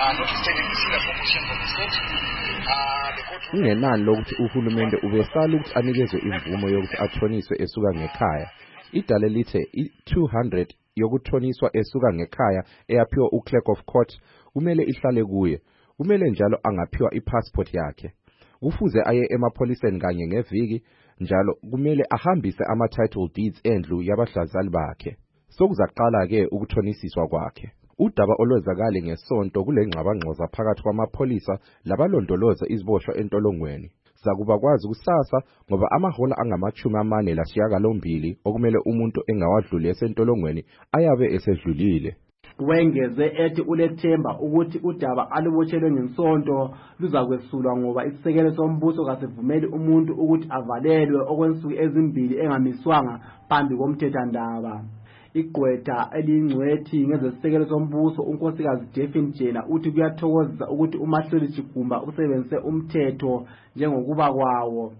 Kungenani lokuthi uhulumende ubesala ukuthi anikezwe imvumo yokuthi athoniswe esuka ngekhaya. Idale lithe i-two hundred yokuthoniswa esuka ngekhaya eyaphiwa uClerk of Court kumele ihlale kuye. Kumele njalo angaphiwa ipassport yakhe. Kufuze aye emapholiseni kanye ngeviki njalo kumele ahambise ama-title deeds endlu yabahlazali bakhe. Sokuzaqala ke ukuthonisiswa kwakhe. Udaba olwezakale ngesonto kule ngxabangxoza phakathi kwamapholisa labalondoloza iziboshwa entolongweni. zakuba kwazi kusasa ngoba amahola angamachumi amane lasishiyagalombili okumele umuntu engawadluli esentolongweni ayabe esedlulile. Wengeze ethi ulethemba ukuthi udaba alubotshelwe ngensonto luzakwesulwa ngoba isisekelo sombuso kasivumeli umuntu ukuthi avalelwe okwensuku ezimbili engamiswanga phambi komthethwandaba. Igqwetha eliyingcwethi ngezesisekelo sombuso unkosikazi Daphne Jena uthi kuyathokozisa ukuthi uMahluli Chigumba usebenzise umthetho njengokuba kwawo.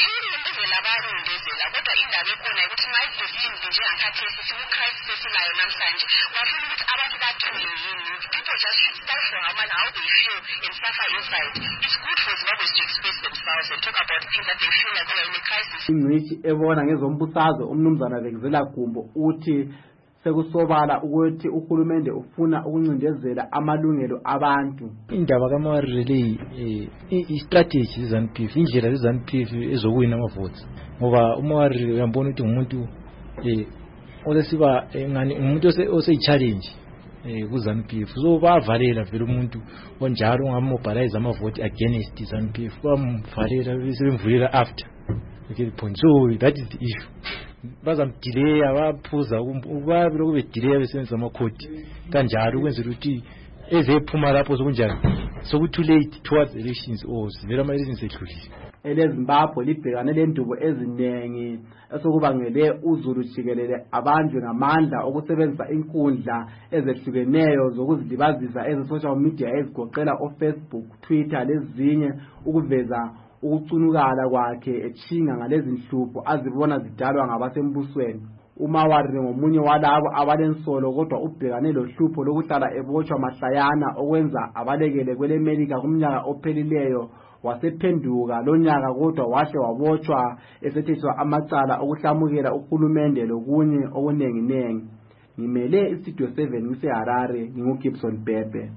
Ingcitshi ebona ngezombusazwe umnumzana Bekezela Gumbo uthi sekusobala ukuthi uhulumende ufuna ukuncindezela amalungelo abantu. Indaba kaMawarire leyi i-strategy zeZANU-P F indlela zeZANU-P F ezokuwina amavoti ngoba uMawarire uyambona ukuthi umuntu eh olesiba ngani umuntu ose-challenge eh kuZANU-P F so bavalela vele umuntu onjalo ungamobilize amavoti against ZANU-P F bamvalela bese bemvulela after okay the point so that is the issue. Bazamdelay abaphuza ukwabi lokube delay besenza amakhodi kanjalo ukwenzela ukuthi ezephuma lapho sokunjani so too late towards elections or zivela ama elections edlulile. EleZimbabwe libhekane lendubo ezinengi esokubangele uZulu jikelele abantu ngamandla okusebenzisa inkundla ezehlukeneyo zokuzilibazisa eze-social media ezigoqela o-Facebook, Twitter lezinye ukuveza ukucunukala kwakhe echinga ngalezi nhlupho azibona zidalwa ngabasembusweni. uMawarire ngomunye walabo abalensolo kodwa ubhekane lohlupho lokuhlala ebotshwa mahlayana okwenza abalekele kwelemelika kumnyaka ophelileyo wasephenduka lonyaka kodwa wahle wabotshwa esethethiswa amacala okuhlamukela uhulumende lokunye okunengi nengi. Ngimele iStudio seven ngiseHarare nginguGibson Bebe.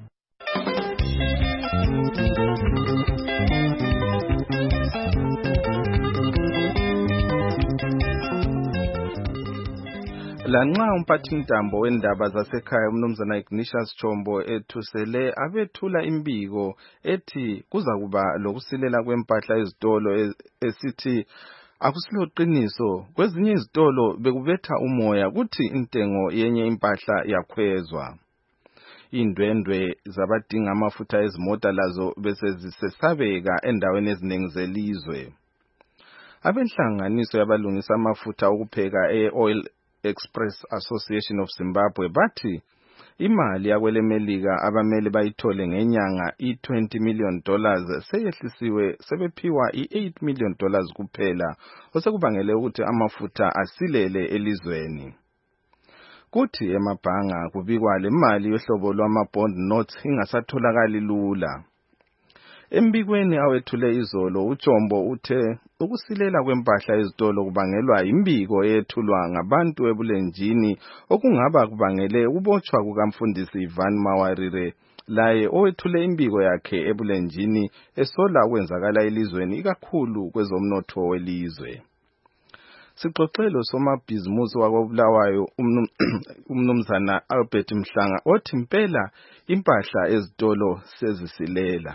Lanxa umphathintambo wendaba zasekhaya umnumzana Ignatius Chombo ethusele abethula imbiko ethi kuza kuba lokusilela kwempahla ezitolo esithi akusilo qiniso kwezinye izitolo bekubetha umoya kuthi intengo yenye impahla yakhwezwa. Indwendwe zabadinga amafutha ezimota lazo bese zisesabeka endaweni eziningi zelizwe. Abenhlanganiso yabalungisa amafutha okupheka e-Oil Express Association of Zimbabwe bathi imali yakwelemelika abamele bayithole ngenyanga i-twenty million dollars seyehlisiwe sebephiwa i-eight million dollars kuphela osekubangele ukuthi amafutha asilele elizweni. Kuthi emabhanga kubikwa le mali yohlobo lwama-bond notes ingasatholakali lula. Embikweni awethule izolo uChombo uthe ukusilela kwempahla ezitolo kubangelwa imbiko eyethulwa ngabantu ebulenjini okungaba kubangele ukubotshwa kukamfundisi Ivan Mawarire laye owethule imbiko yakhe ebulenjini esola kwenzakala elizweni ikakhulu kwezomnotho welizwe. Sixoxelo somabhizimusi wakobulawayo umnumzana Albert Mhlanga othi impela impahla ezitolo sezisilela.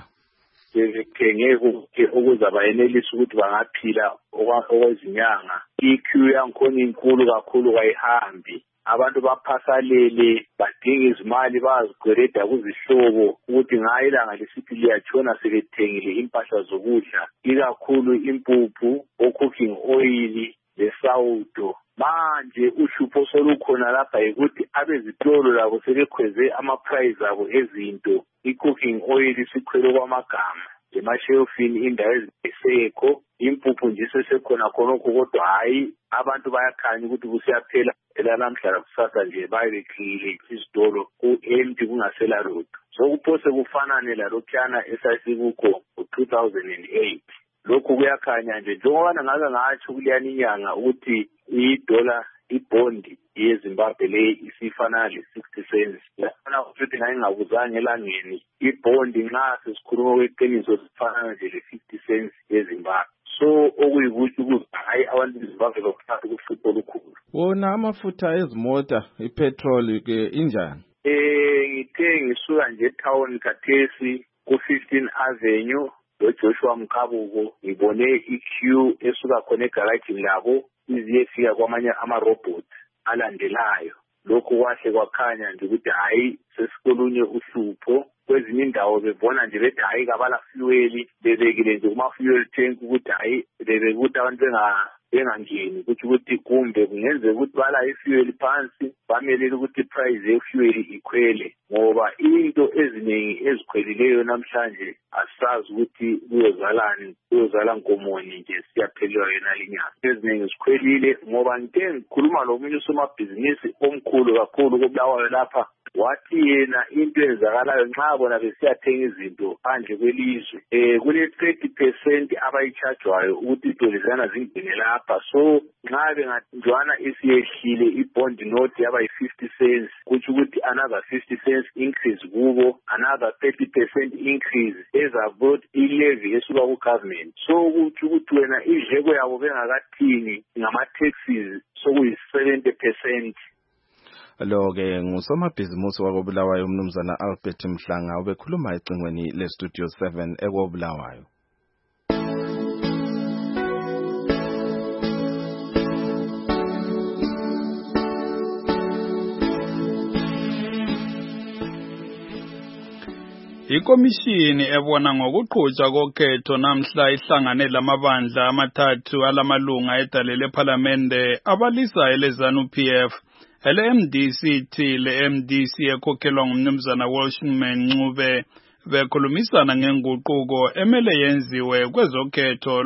ngeke ukuze bayenelise ukuthi bangaphila okwezinyanga. I-queue yankhona inkulu kakhulu kayihambi. Abantu baphasalele badinga izimali bazigwereda kuzihlobo ukuthi ngayi ilanga lesithi liyatshona sebethengile impahla zokudla ikakhulu impuphu, o-cooking oil lesawudo. Manje uhlupho solukhona lapha ukuthi abezitolo labo sebekhweze ama-price abo ezinto. I-cooking oil sikhwele kwamagama emashelfini indawo ezisekho, impuphu nje sesekhona khonokho kodwa hayi abantu bayakhanya ukuthi kusiyaphela elanamhla kusasa nje bayebekhile izitolo ku-empty kungasela lutho. So kuphose kufanane lalokhuyana esasikuko ku-two thousand eight. Lokhu kuyakhanya nje njengoba ngake ngatsho kuleyani inyanga ukuthi i-dollar ibondi yeZimbabwe le isifana le-sixty cents. Lafuna ukuthi ngaye ngabuzanga elangeni ibondi nxa sesikhuluma kweqiniso sifana nje le-fifty cents yeZimbabwe. So okuyikuthi ukuthi hayi abantu beZimbabwe bakuthatha ukuhlupho olukhulu. Wona amafutha ezimota ipetrol ke injani? Eh ngithe ngisuka nje town khathesi ku fifteen Avenue loJoshua Mkabuko ngibone i-queue esuka khona egaragini labo iziyefika kwamanye ama-robots alandelayo. Lokhu kwahle kwakhanya nje ukuthi hayi sesikolunye uhlupho. Kwezinye indawo bebona nje bethi hayi kabala fuel bebekile nje kuma-fuel tank ukuthi hayi bebeke ukuthi abantu bengangeni ukuthi ukuthi kumbe kungenzeka ukuthi bala i-fuel phansi bamelele ukuthi i-price ye-fuel ikhwele ngoba into eziningi ezikhwelileyo namhlanje asazi ukuthi kuyozalani kuyozala nkomoni nje siyaphelelwa yona linyanga. Eziningi zikhwelile ngoba ngike ngikhuluma nomunye usomabhizinisi omkhulu kakhulu koBulawayo lapha wathi yena into ezakalayo nxa bona besiyathenga izinto phandle kwelizwe eh kule thirty percent abayichargewayo ukuthi idolizana zingene lapha. So nxa benganjwana isiyehlile ibond note yaba yi-fifty cents kuthi ukuthi another fifty cents increase kubo, another thirty percent increase ezavot i-levy esuka ku-government. So kuthi ukuthi wena idleko yabo bengakathini ngama-taxes sokuyi-seventy percent. Lo-ke ngusomabhizimusi wakobulawayo umnumzana Albert Mhlanga ubekhuluma ecingweni le-Studio seven ekobulawayo. Ikomishini ebona ngokuqhutshwa kokhetho namhla ihlangane lamabandla amathathu alamalunga edale lephalamende abalisa eleZANU P F, ele-M D C T le-M D C ekhokhelwa ngumnumzana Welshman Ncube bekhulumisana ngenguquko emele yenziwe kwezokhetho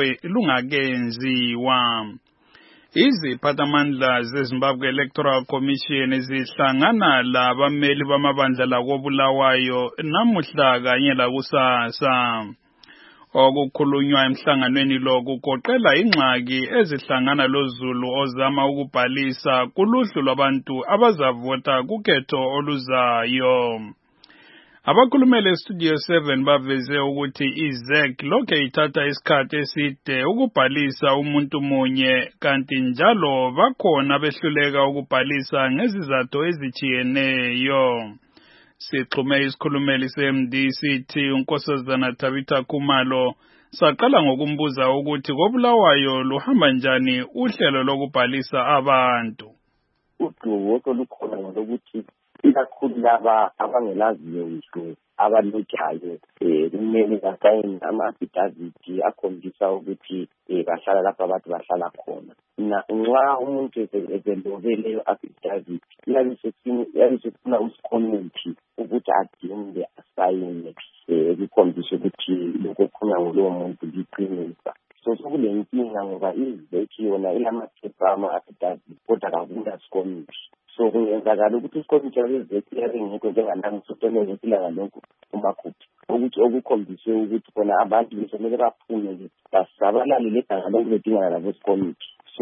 lungakenziwa. Iziphathamandla zeZimbabwe Electoral Commission zihlangana labameli bamabandla lakobulawayo namuhla kanye lakusasa. Okukhulunywa emhlanganweni lo kugoqela ingxaki ezihlangana loZulu ozama ukubhalisa kuluhlu lwabantu abazavota kukhetho oluzayo. Abakhulumele Studio seven baveze ukuthi iZ E C lokhe ithatha isikhathi eside ukubhalisa umuntu munye kanti njalo bakhona behluleka ukubhalisa ngezizathu ezijiyeneyo. Sixhume isikhulumeli se-M D C T uNkosazana Tabitha Khumalo saqala ngokumbuza ukuthi kobulawayo luhamba njani uhlelo lokubhalisa abantu. Udumo olukhona ngokuthi ikakhulu laba abangelaziyo ngisho abalojayo eh kumele basayine ama-affidavit akhombisa ukuthi eh bahlala lapha abantu bahlala khona. Na nxa umuntu ezelobele leyo affidavit iyabe sefuna usicommunity ukuthi adinge asayine eh ukukhombisa ukuthi lokho khona ngulowo muntu liqinisa. So sokule nkinga ngoba izeki yona ilamaphepha ama-affidavit kodwa kakuna sicommunity. So kungenzakala ukuthi isikomiti yezeki yabengekho njengalami sotomele silanga lokho umakhuphi ukuthi okukhombiswe ukuthi khona abantu besemele baphume basabalale ledanga lonke bedingana labo sikomiti. So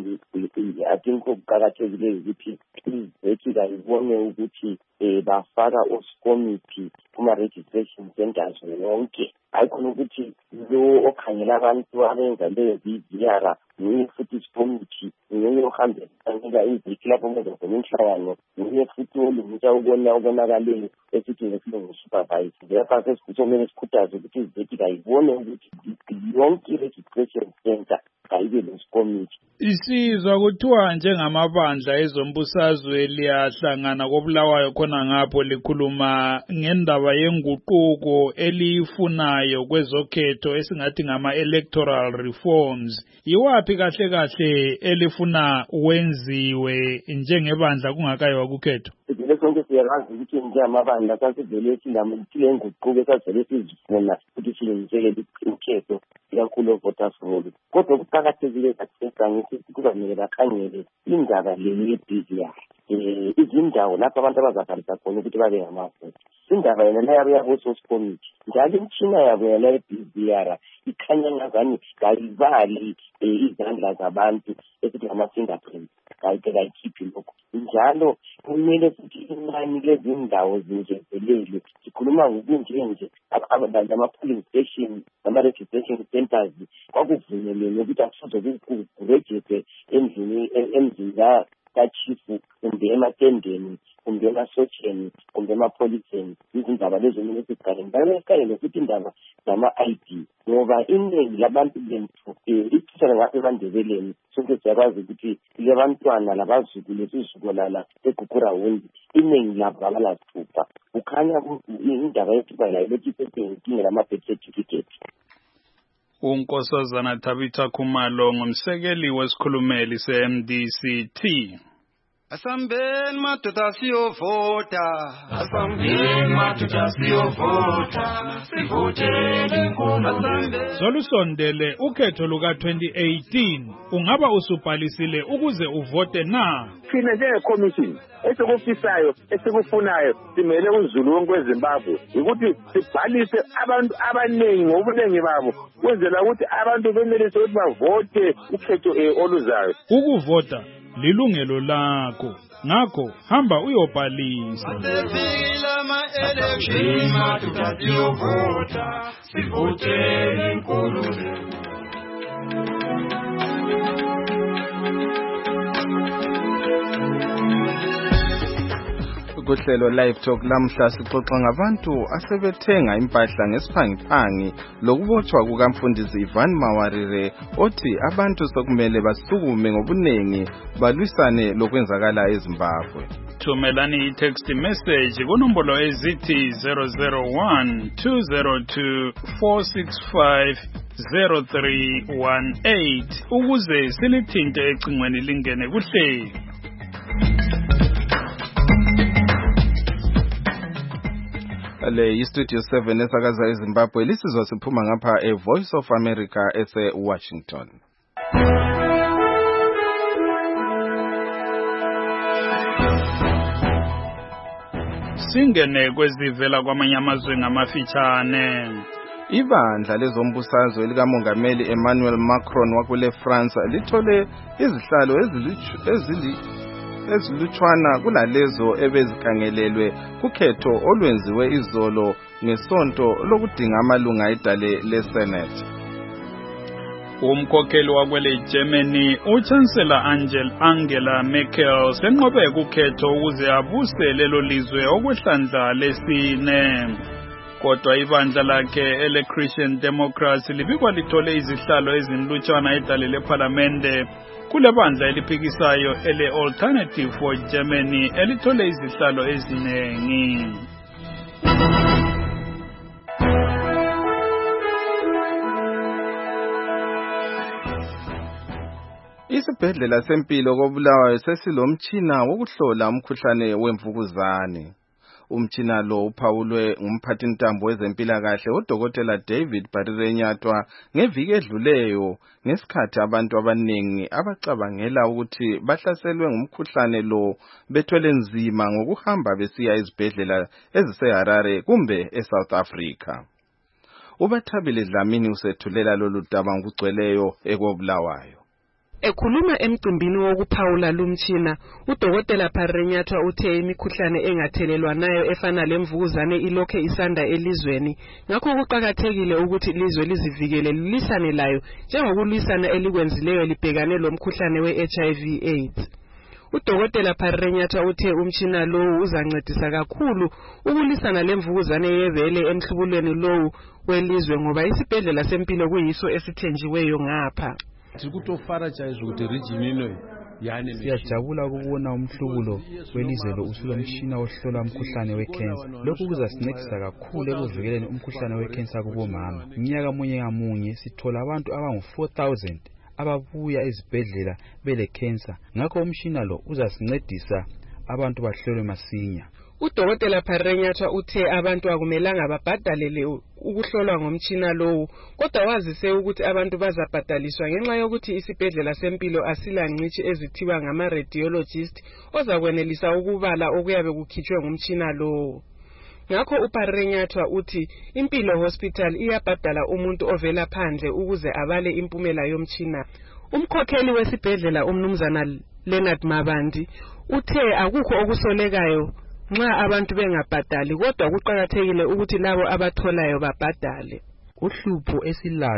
I think okuqakathekileyo ukuthi izeki kayibone ukuthi eh bafaka osikomiti kuma-registration centers wonke. Hayi khona ukuthi lo okhangela abantu abenza leyo B V R niye futhi isikomiti niye uhambe kanika iziki lapho umuntu khona inhlangano niye futhi olungisha ukona ubonakaleyo esithi ngesilungu supervise. Lapha sesikhutshomele sikhuthaze ukuthi iziki kayibone ukuthi yonke registration center kayibe lesikomiti. Isizwa kuthiwa njengamabandla ezombusazwe liyahlangana kobulawayo khona ngapho likhuluma ngendaba yenguquko eliyifunayo kwezokhetho esingathi ngama-electoral reforms. Yiwaphi kahle kahle elifuna wenziwe njengebandla kungakayiwa kukhetho? Sivele sonke siyazi ukuthi njengamabandla sasivele silamuthile inguquko esasivele sizifuna ukuthi silungisele ukhetho ikakhulu voters roll. Kodwa kuqakathekile kakhulu ukuthi kuzamele bakhangele indaba le ye-B V R. Eh izindawo lapho abantu abazabhalisa khona ukuthi babe ngamavoti. Indaba yena leyo yabo sikomiti. Njalo imtshina yabo yena ye-B V R ikhanya ngazani kayivali izandla zabantu esithi ngama-fingerprints. Kayike kayikhiphi lokho. Njalo kumele futhi inani lezindawo zinjezelele. Sikhuluma ngokunje nje abantu ama-polling station nama-registration centers kwakuvunyelwe ukuthi akusoze kuregister endlini emzini kachifu kumbe ematendeni kumbe ema-surgeon kumbe ema-policen izindaba lezo kumele sizikalele kanye sikalele futhi indaba zama-I D ngoba iningi labantu bethu um isithishana ngapha ebandebeleni sonke siyakwazi ukuthi le bantwana labazukulu esizukulwana egugurawundi iningi labo abalazithupha kukhanya indaba yethuba layo lethi sesenkinga lama-birth certificate. uNkosazana Tabitha Khumalo ngumsekeli wesikhulumeli se-M D C T. Asambeni madoda siyovota, asambeni madoda siyovota, sivoteni inkulumo. Solusondele ukhetho luka twenty eighteen ungaba usubhalisile ukuze uvote na? Thina njengecommission esikufisayo esikufunayo simele uZulu wonke weZimbabwe ukuthi sibhalise abantu abaningi ngobuningi babo kwenzela ukuthi abantu benelise ukuthi bavote ukhetho oluzayo. Ukuvota lilungelo lakho, ngakho hamba uyobhalisa. Asefika ama-election madoda siyovota, sivoteni inkulumo. Kuhlelo live talk lamhla sixoxa ngabantu asebethenga impahla ngesiphangiphangi lokubotshwa kukamfundisi Ivan Mawarire othi abantu sokumele basukume ngobunengi balwisane lokwenzakala eZimbabwe. Thumelani i-text message kunombolo ezithi zero zero one two zero two four six five zero three one eight ukuze silithinte ecingweni lingene kuhlelo. Le iStudio seven esakaza eZimbabwe lisizwa siphuma ngapha eVoice of America ese Washington. Singene kwezivela kwamanye amazwe ngamafitshane. Ibandla lezombusazwe likamongameli Emmanuel Macron wakule France lithole izihlalo ezili ezilutshwana kulalezo ebezikhangelelwe kukhetho olwenziwe izolo ngesonto lokudinga amalunga edale leSenate. Umkhokheli wakwele Germany uChancellor Angel Angela Merkel senqobe ukhetho ukuze abuse lelo lizwe okwehlandla lesine. Kodwa ibandla lakhe ele Christian Democrats libikwa lithole izihlalo ezinlutshwana edale leParliamente kule bandla eliphikisayo ele Alternative for Germany elithole izihlalo ezinengi. Isibhedlela sempilo koBulawayo sesilomtshina wokuhlola umkhuhlane wemvukuzane. Umtshina lo uphawulwe ngumphathintambo wezempilakahle uDokotela David Barirenyatwa ngeviki edluleyo ngesikhathi abantu abaningi abacabangela ukuthi bahlaselwe ngumkhuhlane lo bethwele nzima ngokuhamba besiya ezibhedlela eziseHarare kumbe eSouth Africa. Ubathabile Dlamini usethulela lolu daba ngokugcweleyo ekobulawayo. Ekhuluma emcimbini wokuphawula lumtshina, uDokotela Barirenyatwa uthe imikhuhlane engathelelwa nayo efana lemvukuzane ilokhe isanda elizweni, ngakho kuqakathekile ukuthi ilizwe lizivikele lilisane layo njengokulwisana elikwenzileyo libhekane lomkhuhlane we-H I V AIDS. uDokotela Barirenyatwa uthe umtshina lowu uzancedisa kakhulu ukulisana lemvukuzane yebele emhlubulweni lowu welizwe ngoba isibhedlela sempilo kuyiso esithenjiweyo ngapha. Tikutofara chaizvo kuti region ino yani siyajabula ukubona umhlubulo welizwe lo usulomtshina ohlola umkhuhlane wecancer. Lokhu kuzasincedisa kakhulu ekuvikeleni umkhuhlane wecancer kubomama. Iminyaka munye ngamunye sithola abantu abangu four thousand ababuya ezibhedlela bele cancer. Ngakho umtshina lo uzasincedisa abantu bahlolwe masinya. uDokotela Barirenyatwa uthe abantu akumelanga babhadalele ukuhlolwa ngomtshina lowu, kodwa wazise ukuthi abantu bazabhadaliswa ngenxa yokuthi isibhedlela sempilo asilancitshi ezithiwa ngama-radiologist ozakwenelisa ukubala okuyabe kukhitshwe ngumtshina lowu. Ngakho uBarirenyatwa uthi Impilo Hospital iyabhadala umuntu ovela phandle ukuze abale impumela yomtshina. Umkhokheli wesibhedlela umnumzana Leonard Mabandi uthe akukho okusolekayo nxa abantu bengabhadali, kodwa kuqakathekile ukuthi labo abatholayo babhadale. Uhlupho esilalo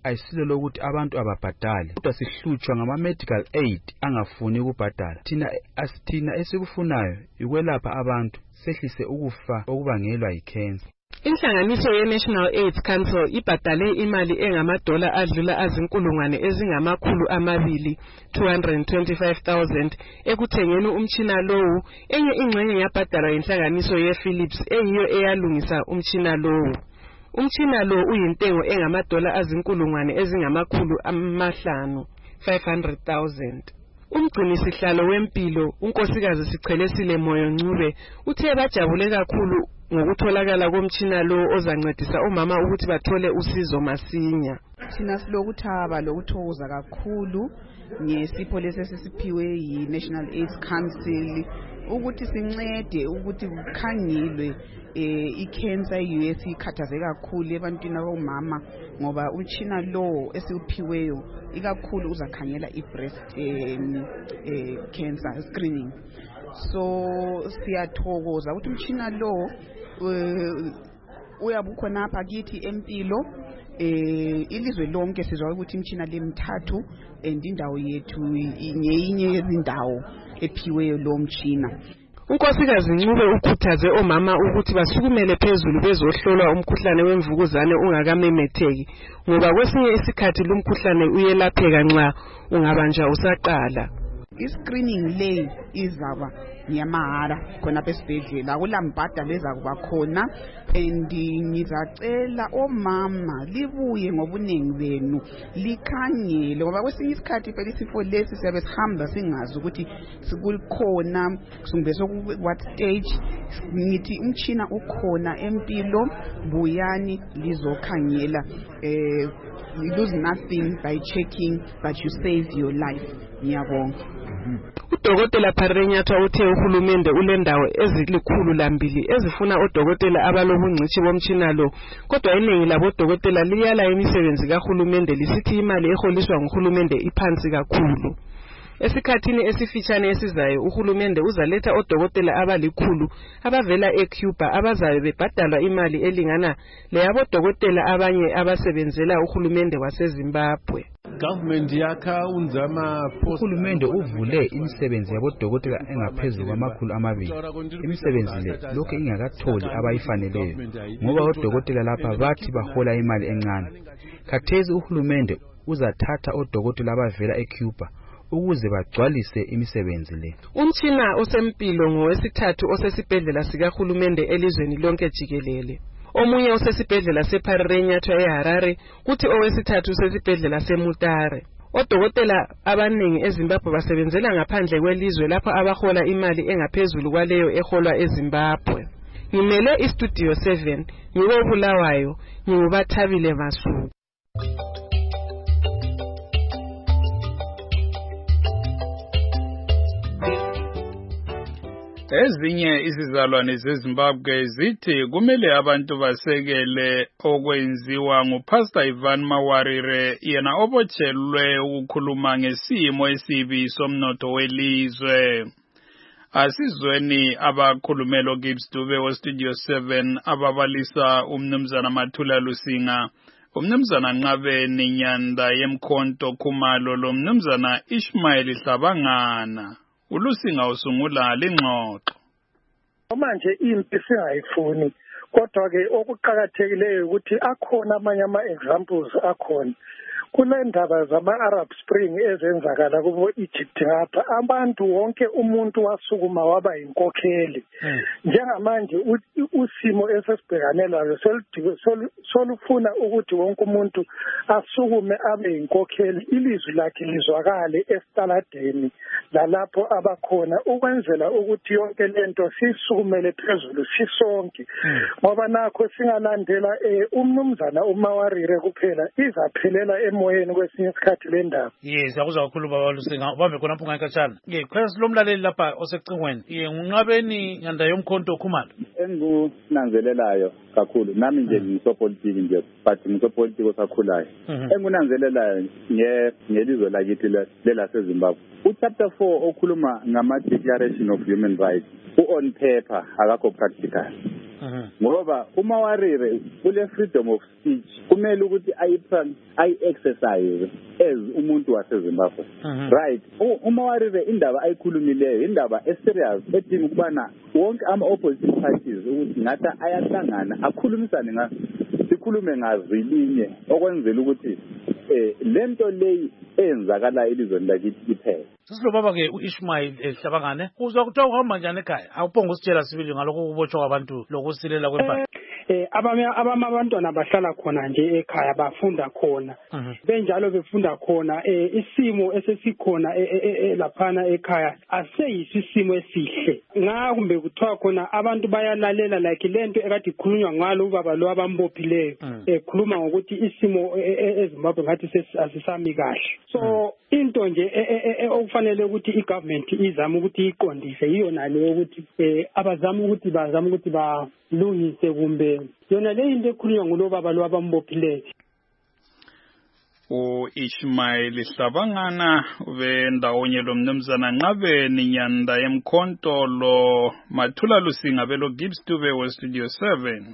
ayisilo lokuthi abantu ababhadale kodwa sihlutshwa ngama-medical aid angafuni ukubhadala. Thina asithina esikufunayo ukwelapha abantu sehlise ukufa okubangelwa yikhensa. Inhlanganiso ye-National AIDS Council ibhadale imali engamadola adlula azinkulungwane ezingamakhulu amabili two hundred twenty-five thousand ekuthengeni umtshina lowu. Enye ingxenye yabhadalwa yinhlanganiso ye-Philips eyiyo eyalungisa umtshina lowu. Umtshina lo uyintengo engamadola azinkulungwane ezingamakhulu amahlanu five hundred thousand. Umgcini sihlalo wempilo unkosikazi Sichelesile Moyo Ncube uthe bajabule kakhulu ngokutholakala komtshina lo ozancedisa omama ukuthi bathole usizo masinya. Thina silokuthaba lokuthokoza kakhulu ngesipho lesesiphiwe yi-National AIDS Council ukuthi sincede ukuthi kukhangelwe i-cancer e-U S ikhathaze kakhulu ebantwini abomama ngoba umtshina lo esiuphiweyo ikakhulu uzakhangela i-breast cancer screening. So siyathokoza ukuthi umtshina lo uyabukhona apha kithi empilo. Eh ilizwe lonke sizwa ukuthi imtshina lemthathu and indawo yethu ngeyinye yezindawo ephiweyo lo mtshina. Unkosikazi Ncube ukhuthaze omama ukuthi basukumele phezulu bezohlolwa umkhuhlane wemvukuzane ungakamemetheki ngoba kwesinye isikhathi lo mkhuhlane uyelapheka nxa ungabanja usaqala. I-screening le izaba nyamahara khona besibhedlela kulambhada leza kuba khona and ngizacela omama libuye ngobunengi benu likhangele ngoba kwesinye isikhathi phela isifo lesi siyabe sihamba singazi ukuthi sikukhona kumbe soku what stage. Ngithi umtshina ukhona empilo buyani lizokhangela. eh you lose nothing by checking but you save your life. Ngiyabonga. Udokotela Pharenyathwa uthe uhulumende ulendawo ezilikhulu lambili ezifuna odokotela abalobungcishi bomtshina lo kodwa iningi labodokotela liyala imisebenzi kahulumende lisithi imali eholiswa nguhulumende iphansi kakhulu. Esikhathini esifitshane esizayo uhulumende uzaletha odokotela abalikhulu abavela eCuba abazabe bebhadalwa imali elingana leyabodokotela abanye abasebenzela uhulumende waseZimbabwe. Government yakha unzama uhulumende uvule imisebenzi yabodokotela engaphezulu kwamakhulu amabili. Imisebenzi le lokho ingakatholi abayifaneleyo ngoba odokotela lapha bathi bahola imali encane. Khathesi uhulumende uzathatha odokotela abavela eCuba ukuze bagcwalise imisebenzi le. Umtshina osempilo ngowesithathu osesibhedlela sikahulumende elizweni lonke jikelele. Omunye osesibhedlela sePharenyathwa eHarare kuthi owesithathu usesibhedlela seMutare. Odokotela abaningi eZimbabwe basebenzela ngaphandle kwelizwe lapho abahola imali engaphezulu kwaleyo eholwa eZimbabwe. Ngimele iStudio seven ngikobulawayo ngibathabile Masuku. Ezinye izizalwane zeZimbabwe zithi kumele abantu basekele okwenziwa nguPastor Ivan Mawarire yena obotshelwe ukukhuluma ngesimo esibi somnotho welizwe. Asizweni abakhulumelo Gibbs Dube weStudio seven ababalisa umnumzana Mathula Lusinga, umnumzana Nqabeni Nyanda yemkhonto Khumalo lo mnumzana Ishmael Hlabangana. Ulusinga usungula lengxoxo. Manje impi singayifuni kodwa ke okuqhakathekileyo ukuthi akhona amanye ama examples akhona kule ndaba zama-Arab Spring ezenzakala kubo Egypt ngapha abantu wonke umuntu wasukuma waba inkokheli. Njengamanje usimo esesibhekane layo solufuna ukuthi wonke umuntu asukume abe inkokheli ilizwi lakhe lizwakale esitaladeni lalapho abakhona ukwenzela ukuthi yonke lento sisukumele phezulu sisonke ngoba nakho singalandela umnumzana uMawarire kuphela izaphelela moyeni kwesinye isikhathi le ndaba. Yes, akuza kakhulu baba Lusinga ubambe khona phunga enkatshana. Ye, khwesi lomlaleli lapha osecingweni. Ye, unqabeni Nyanda yomkhonto Khumalo. Engunanzelelayo kakhulu nami nje ngisopolitiki nje but ngisopolitiki osakhulayo. Engunanzelelayo nge ngelizwe lakithi lela seZimbabwe. Uchapter four okhuluma ngama declaration of human rights. U on paper akakho practical. ngoba uma warire kule freedom of speech kumele ukuthi ayi-exercise as umuntu waseZimbabwe. Right, uma warire indaba ayikhulumileyo indaba eserious edinga ukubana wonke ama-opposition parties ukuthi ngathi ayahlangana akhulumisane nga sikhulume ngazilinye okwenzela ukuthi eh lento leyi enzakala elizweni lakithi iphela. Sisilo baba ke uIshmael ehlabangane uzwa kuthiwa uhamba njani ekhaya awuphonga usitshela sibili ngalokho kubotshwa kwabantu lokusilela kwempahla. Eh abanye abama abantwana bahlala khona nje ekhaya bafunda khona benjalo befunda khona eh isimo esesikhona laphana ekhaya aseyisisimo esihle nga kumbe kuthiwa khona abantu bayalalela like lento ekade ikhulunywa ngalo ubaba lo abambophileyo ekhuluma ngokuthi isimo eZimbabwe ngathi asisami kahle. So into nje okufanele ukuthi igovernment izama ukuthi iqondise iyo nale ukuthi abazama ukuthi bazama ukuthi balungise kumbe yona le into ekhulunywa ngulo baba lo abambophileyo. uIshmael Hlabangana ubendawonye lo mnumzana Nqabeni Nyanda eMkhontolo Mathula Lusinga belo Gibbs Dube we Studio seven.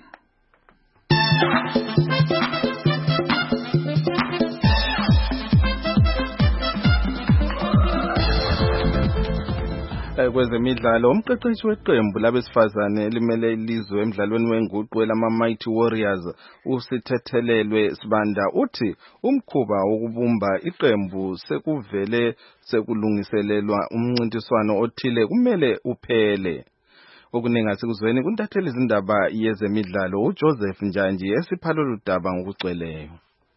Kwezemidlalo umqeqeshi weqembu labesifazane elimele ilizwe emidlalweni wenguqu elama Mighty Warriors usithethelelwe Sibanda uthi umkhuba wokubumba iqembu sekuvele sekulungiselelwa umncintiswano othile kumele uphele. Okuningi asikuzweni kuntatheli izindaba yezemidlalo uJoseph Njanji esiphalo ludaba ngokugcweleyo.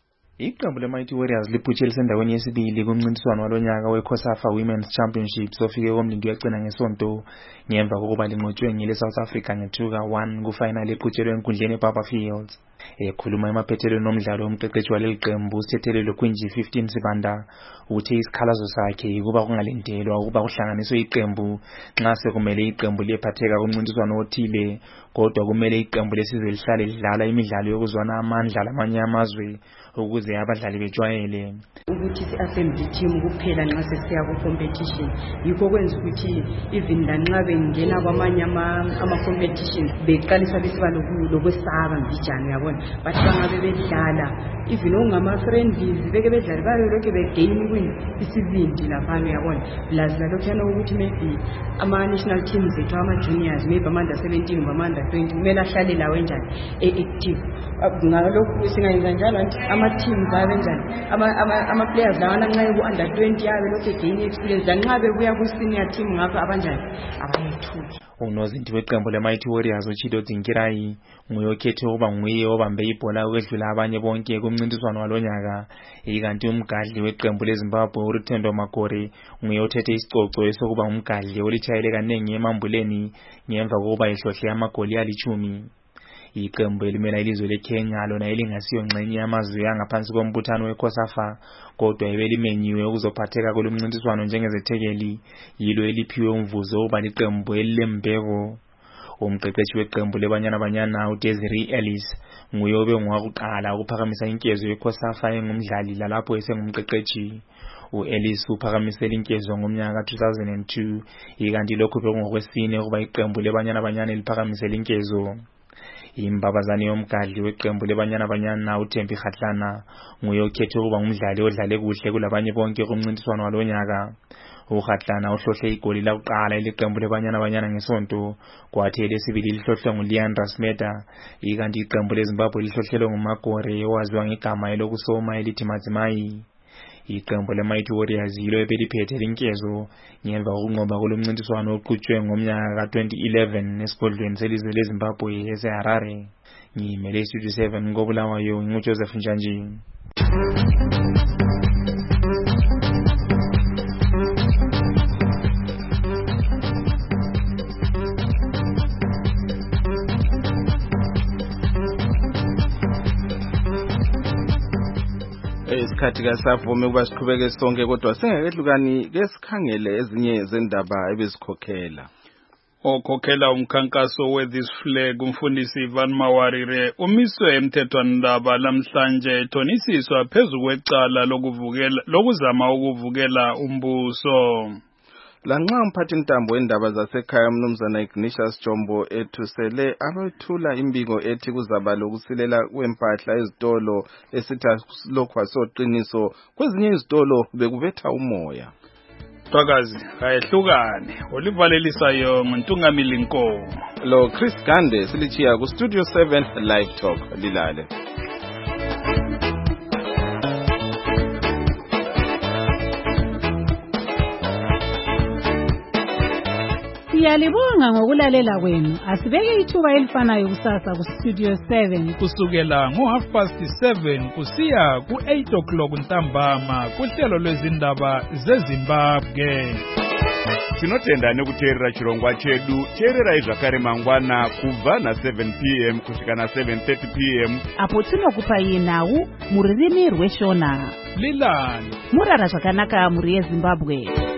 Iqembu le-Mighty Warriors liphutshile lisendaweni yesibili kumncintiswano walonyaka we-COSAFA Women's Championships ofike komlindi uyagcina ngesonto ngemva kokuba linqotshwe ngile South Africa nge-two ka one ku-final eqhutshelwe enkundleni eBaba Fields. Ekhuluma emaphethelweni nomdlalo umqeqeshi waleli qembu usithethelelwe Queen fifteen Sibanda uthi isikhalazo sakhe kuba kungalindelwa ukuba kuhlanganiswe iqembu nxa sekumele iqembu liyephatheka kumncintiswano othile kodwa kumele iqembu lesizwe lihlale lidlala imidlalo yokuzwana amandla lamanye amazwe ukuze abadlali bejwayele ukuthi si-assembly team kuphela nxa sesiya ku-competition yikho kwenza ukuthi even lanxa bengena kwamanye ama-competition beqalisa besiba lokwesaba mbijana yabona bathi bangabe bedlala even okungama-friendlies beke bedlali bayolokhe begeyini isibindi laphana yabona plus nalokhuyana ukuthi maybe ama-national teams ethu ama-juniors maybe ama-under seventeen ama-under twenty kumele ahlale lawo enjani e-active ngalokhu singayenza njalo ama-teams abe njani ama-players lawana nxa eku-under twenty yabe lokhu egain experience lanxa bebuya ku-senior team ngapho abanjani abayethuki. Unozinti weqembu le-Mighty Warriors uChido Zinkirai nguye okhethe ukuba nguye obambe ibhola ukwedlula abanye bonke kumncintiswano walonyaka ikanti umgadli weqembu leZimbabwe uRutendo Makore nguye othethe isicoco esokuba umgadli olitshayele kanengi emambuleni ngemva kokuba ehlohle amagoli alichumi. Iqembu elimela ilizwe leKenya lona elingasiyo ngxenye yamazwe angaphansi kombuthano weCOSAFA kodwa ebelimenyiwe ukuzophatheka kulomncintiswano njengezethekeli yilo eliphiwe umvuzo uba liqembu elilembeko. Umqeqeshi weqembu lebanyana banyana uDesiree Ellis nguye obengowakuqala ukuphakamisa inkezo yeCOSAFA engumdlali lalapho esengumqeqeshi. U-Ellis uphakamisela inkezo ngomnyaka two thousand two ikanti lokhu bekungokwesine ukuba iqembu lebanyana banyana liphakamisela inkezo. Imbabazane yomgadli weqembu lebanyana banyana uThembi Khatlana nguye okhethe ukuba ngumdlali odlale kuhle kulabanye bonke kumncintiswano walonyaka. uKhatlana uhlohle igoli lakuqala eliqembu lebanyana banyana ngesonto kwathi elesibili lihlohlwe nguLeandra Smeta ikanti iqembu leZimbabwe lihlohlelwe nguMagore owaziwa ngegama elokusoma elithi Mazimayi. Iqembu le-Mighty Warriors yilo ebeliphethe linkezo ngemva kokunqoba kulomncintiswano oqhutshwe ngomnyaka ka twenty eleven esigodlweni selizwe leZimbabwe eseHarare. Ngimele Studio seven ngobulawayo nguJoseph Njanji. Isikhathi kasavumi ukuba siqhubeke sonke kodwa sengakehlukani ke sikhangele ezinye zendaba ebesikhokhela. Okhokhela umkhankaso we-This Flag umfundisi Ivan Mawarire umiswe emthethwandaba lamhlanje ethonisiswa phezu kwecala lokuvukela lokuzama ukuvukela umbuso. lanxa umphathi ntambo wendaba zasekhaya mnumzana Ignatius Jombo ethusele abethula imbiko ethi kuzaba lokusilela kwempahla ezitolo esithi lokho asoqiniso kwezinye izitolo bekubetha umoya. Twakazi kayehlukane olivalelisayo nguntungamili Nkomo lo Chris Gande silichiya ku Studio seven Live Talk lilale. Siyalibonga ngokulalela kwenu. Asibeke ithuba elifanayo kusasa ku Studio seven kusukela ngo half past seven kusiya ku eight o'clock ntambama kuhlelo lwezindaba zeZimbabwe. Tinotenda nekuteerera chirongwa chedu. Teererai zvakare mangwana kubva na seven p m kusvika na seven thirty p m apo tinokupai nhau mururimi rweshona. Lilani murara zvakanaka muri yeZimbabwe.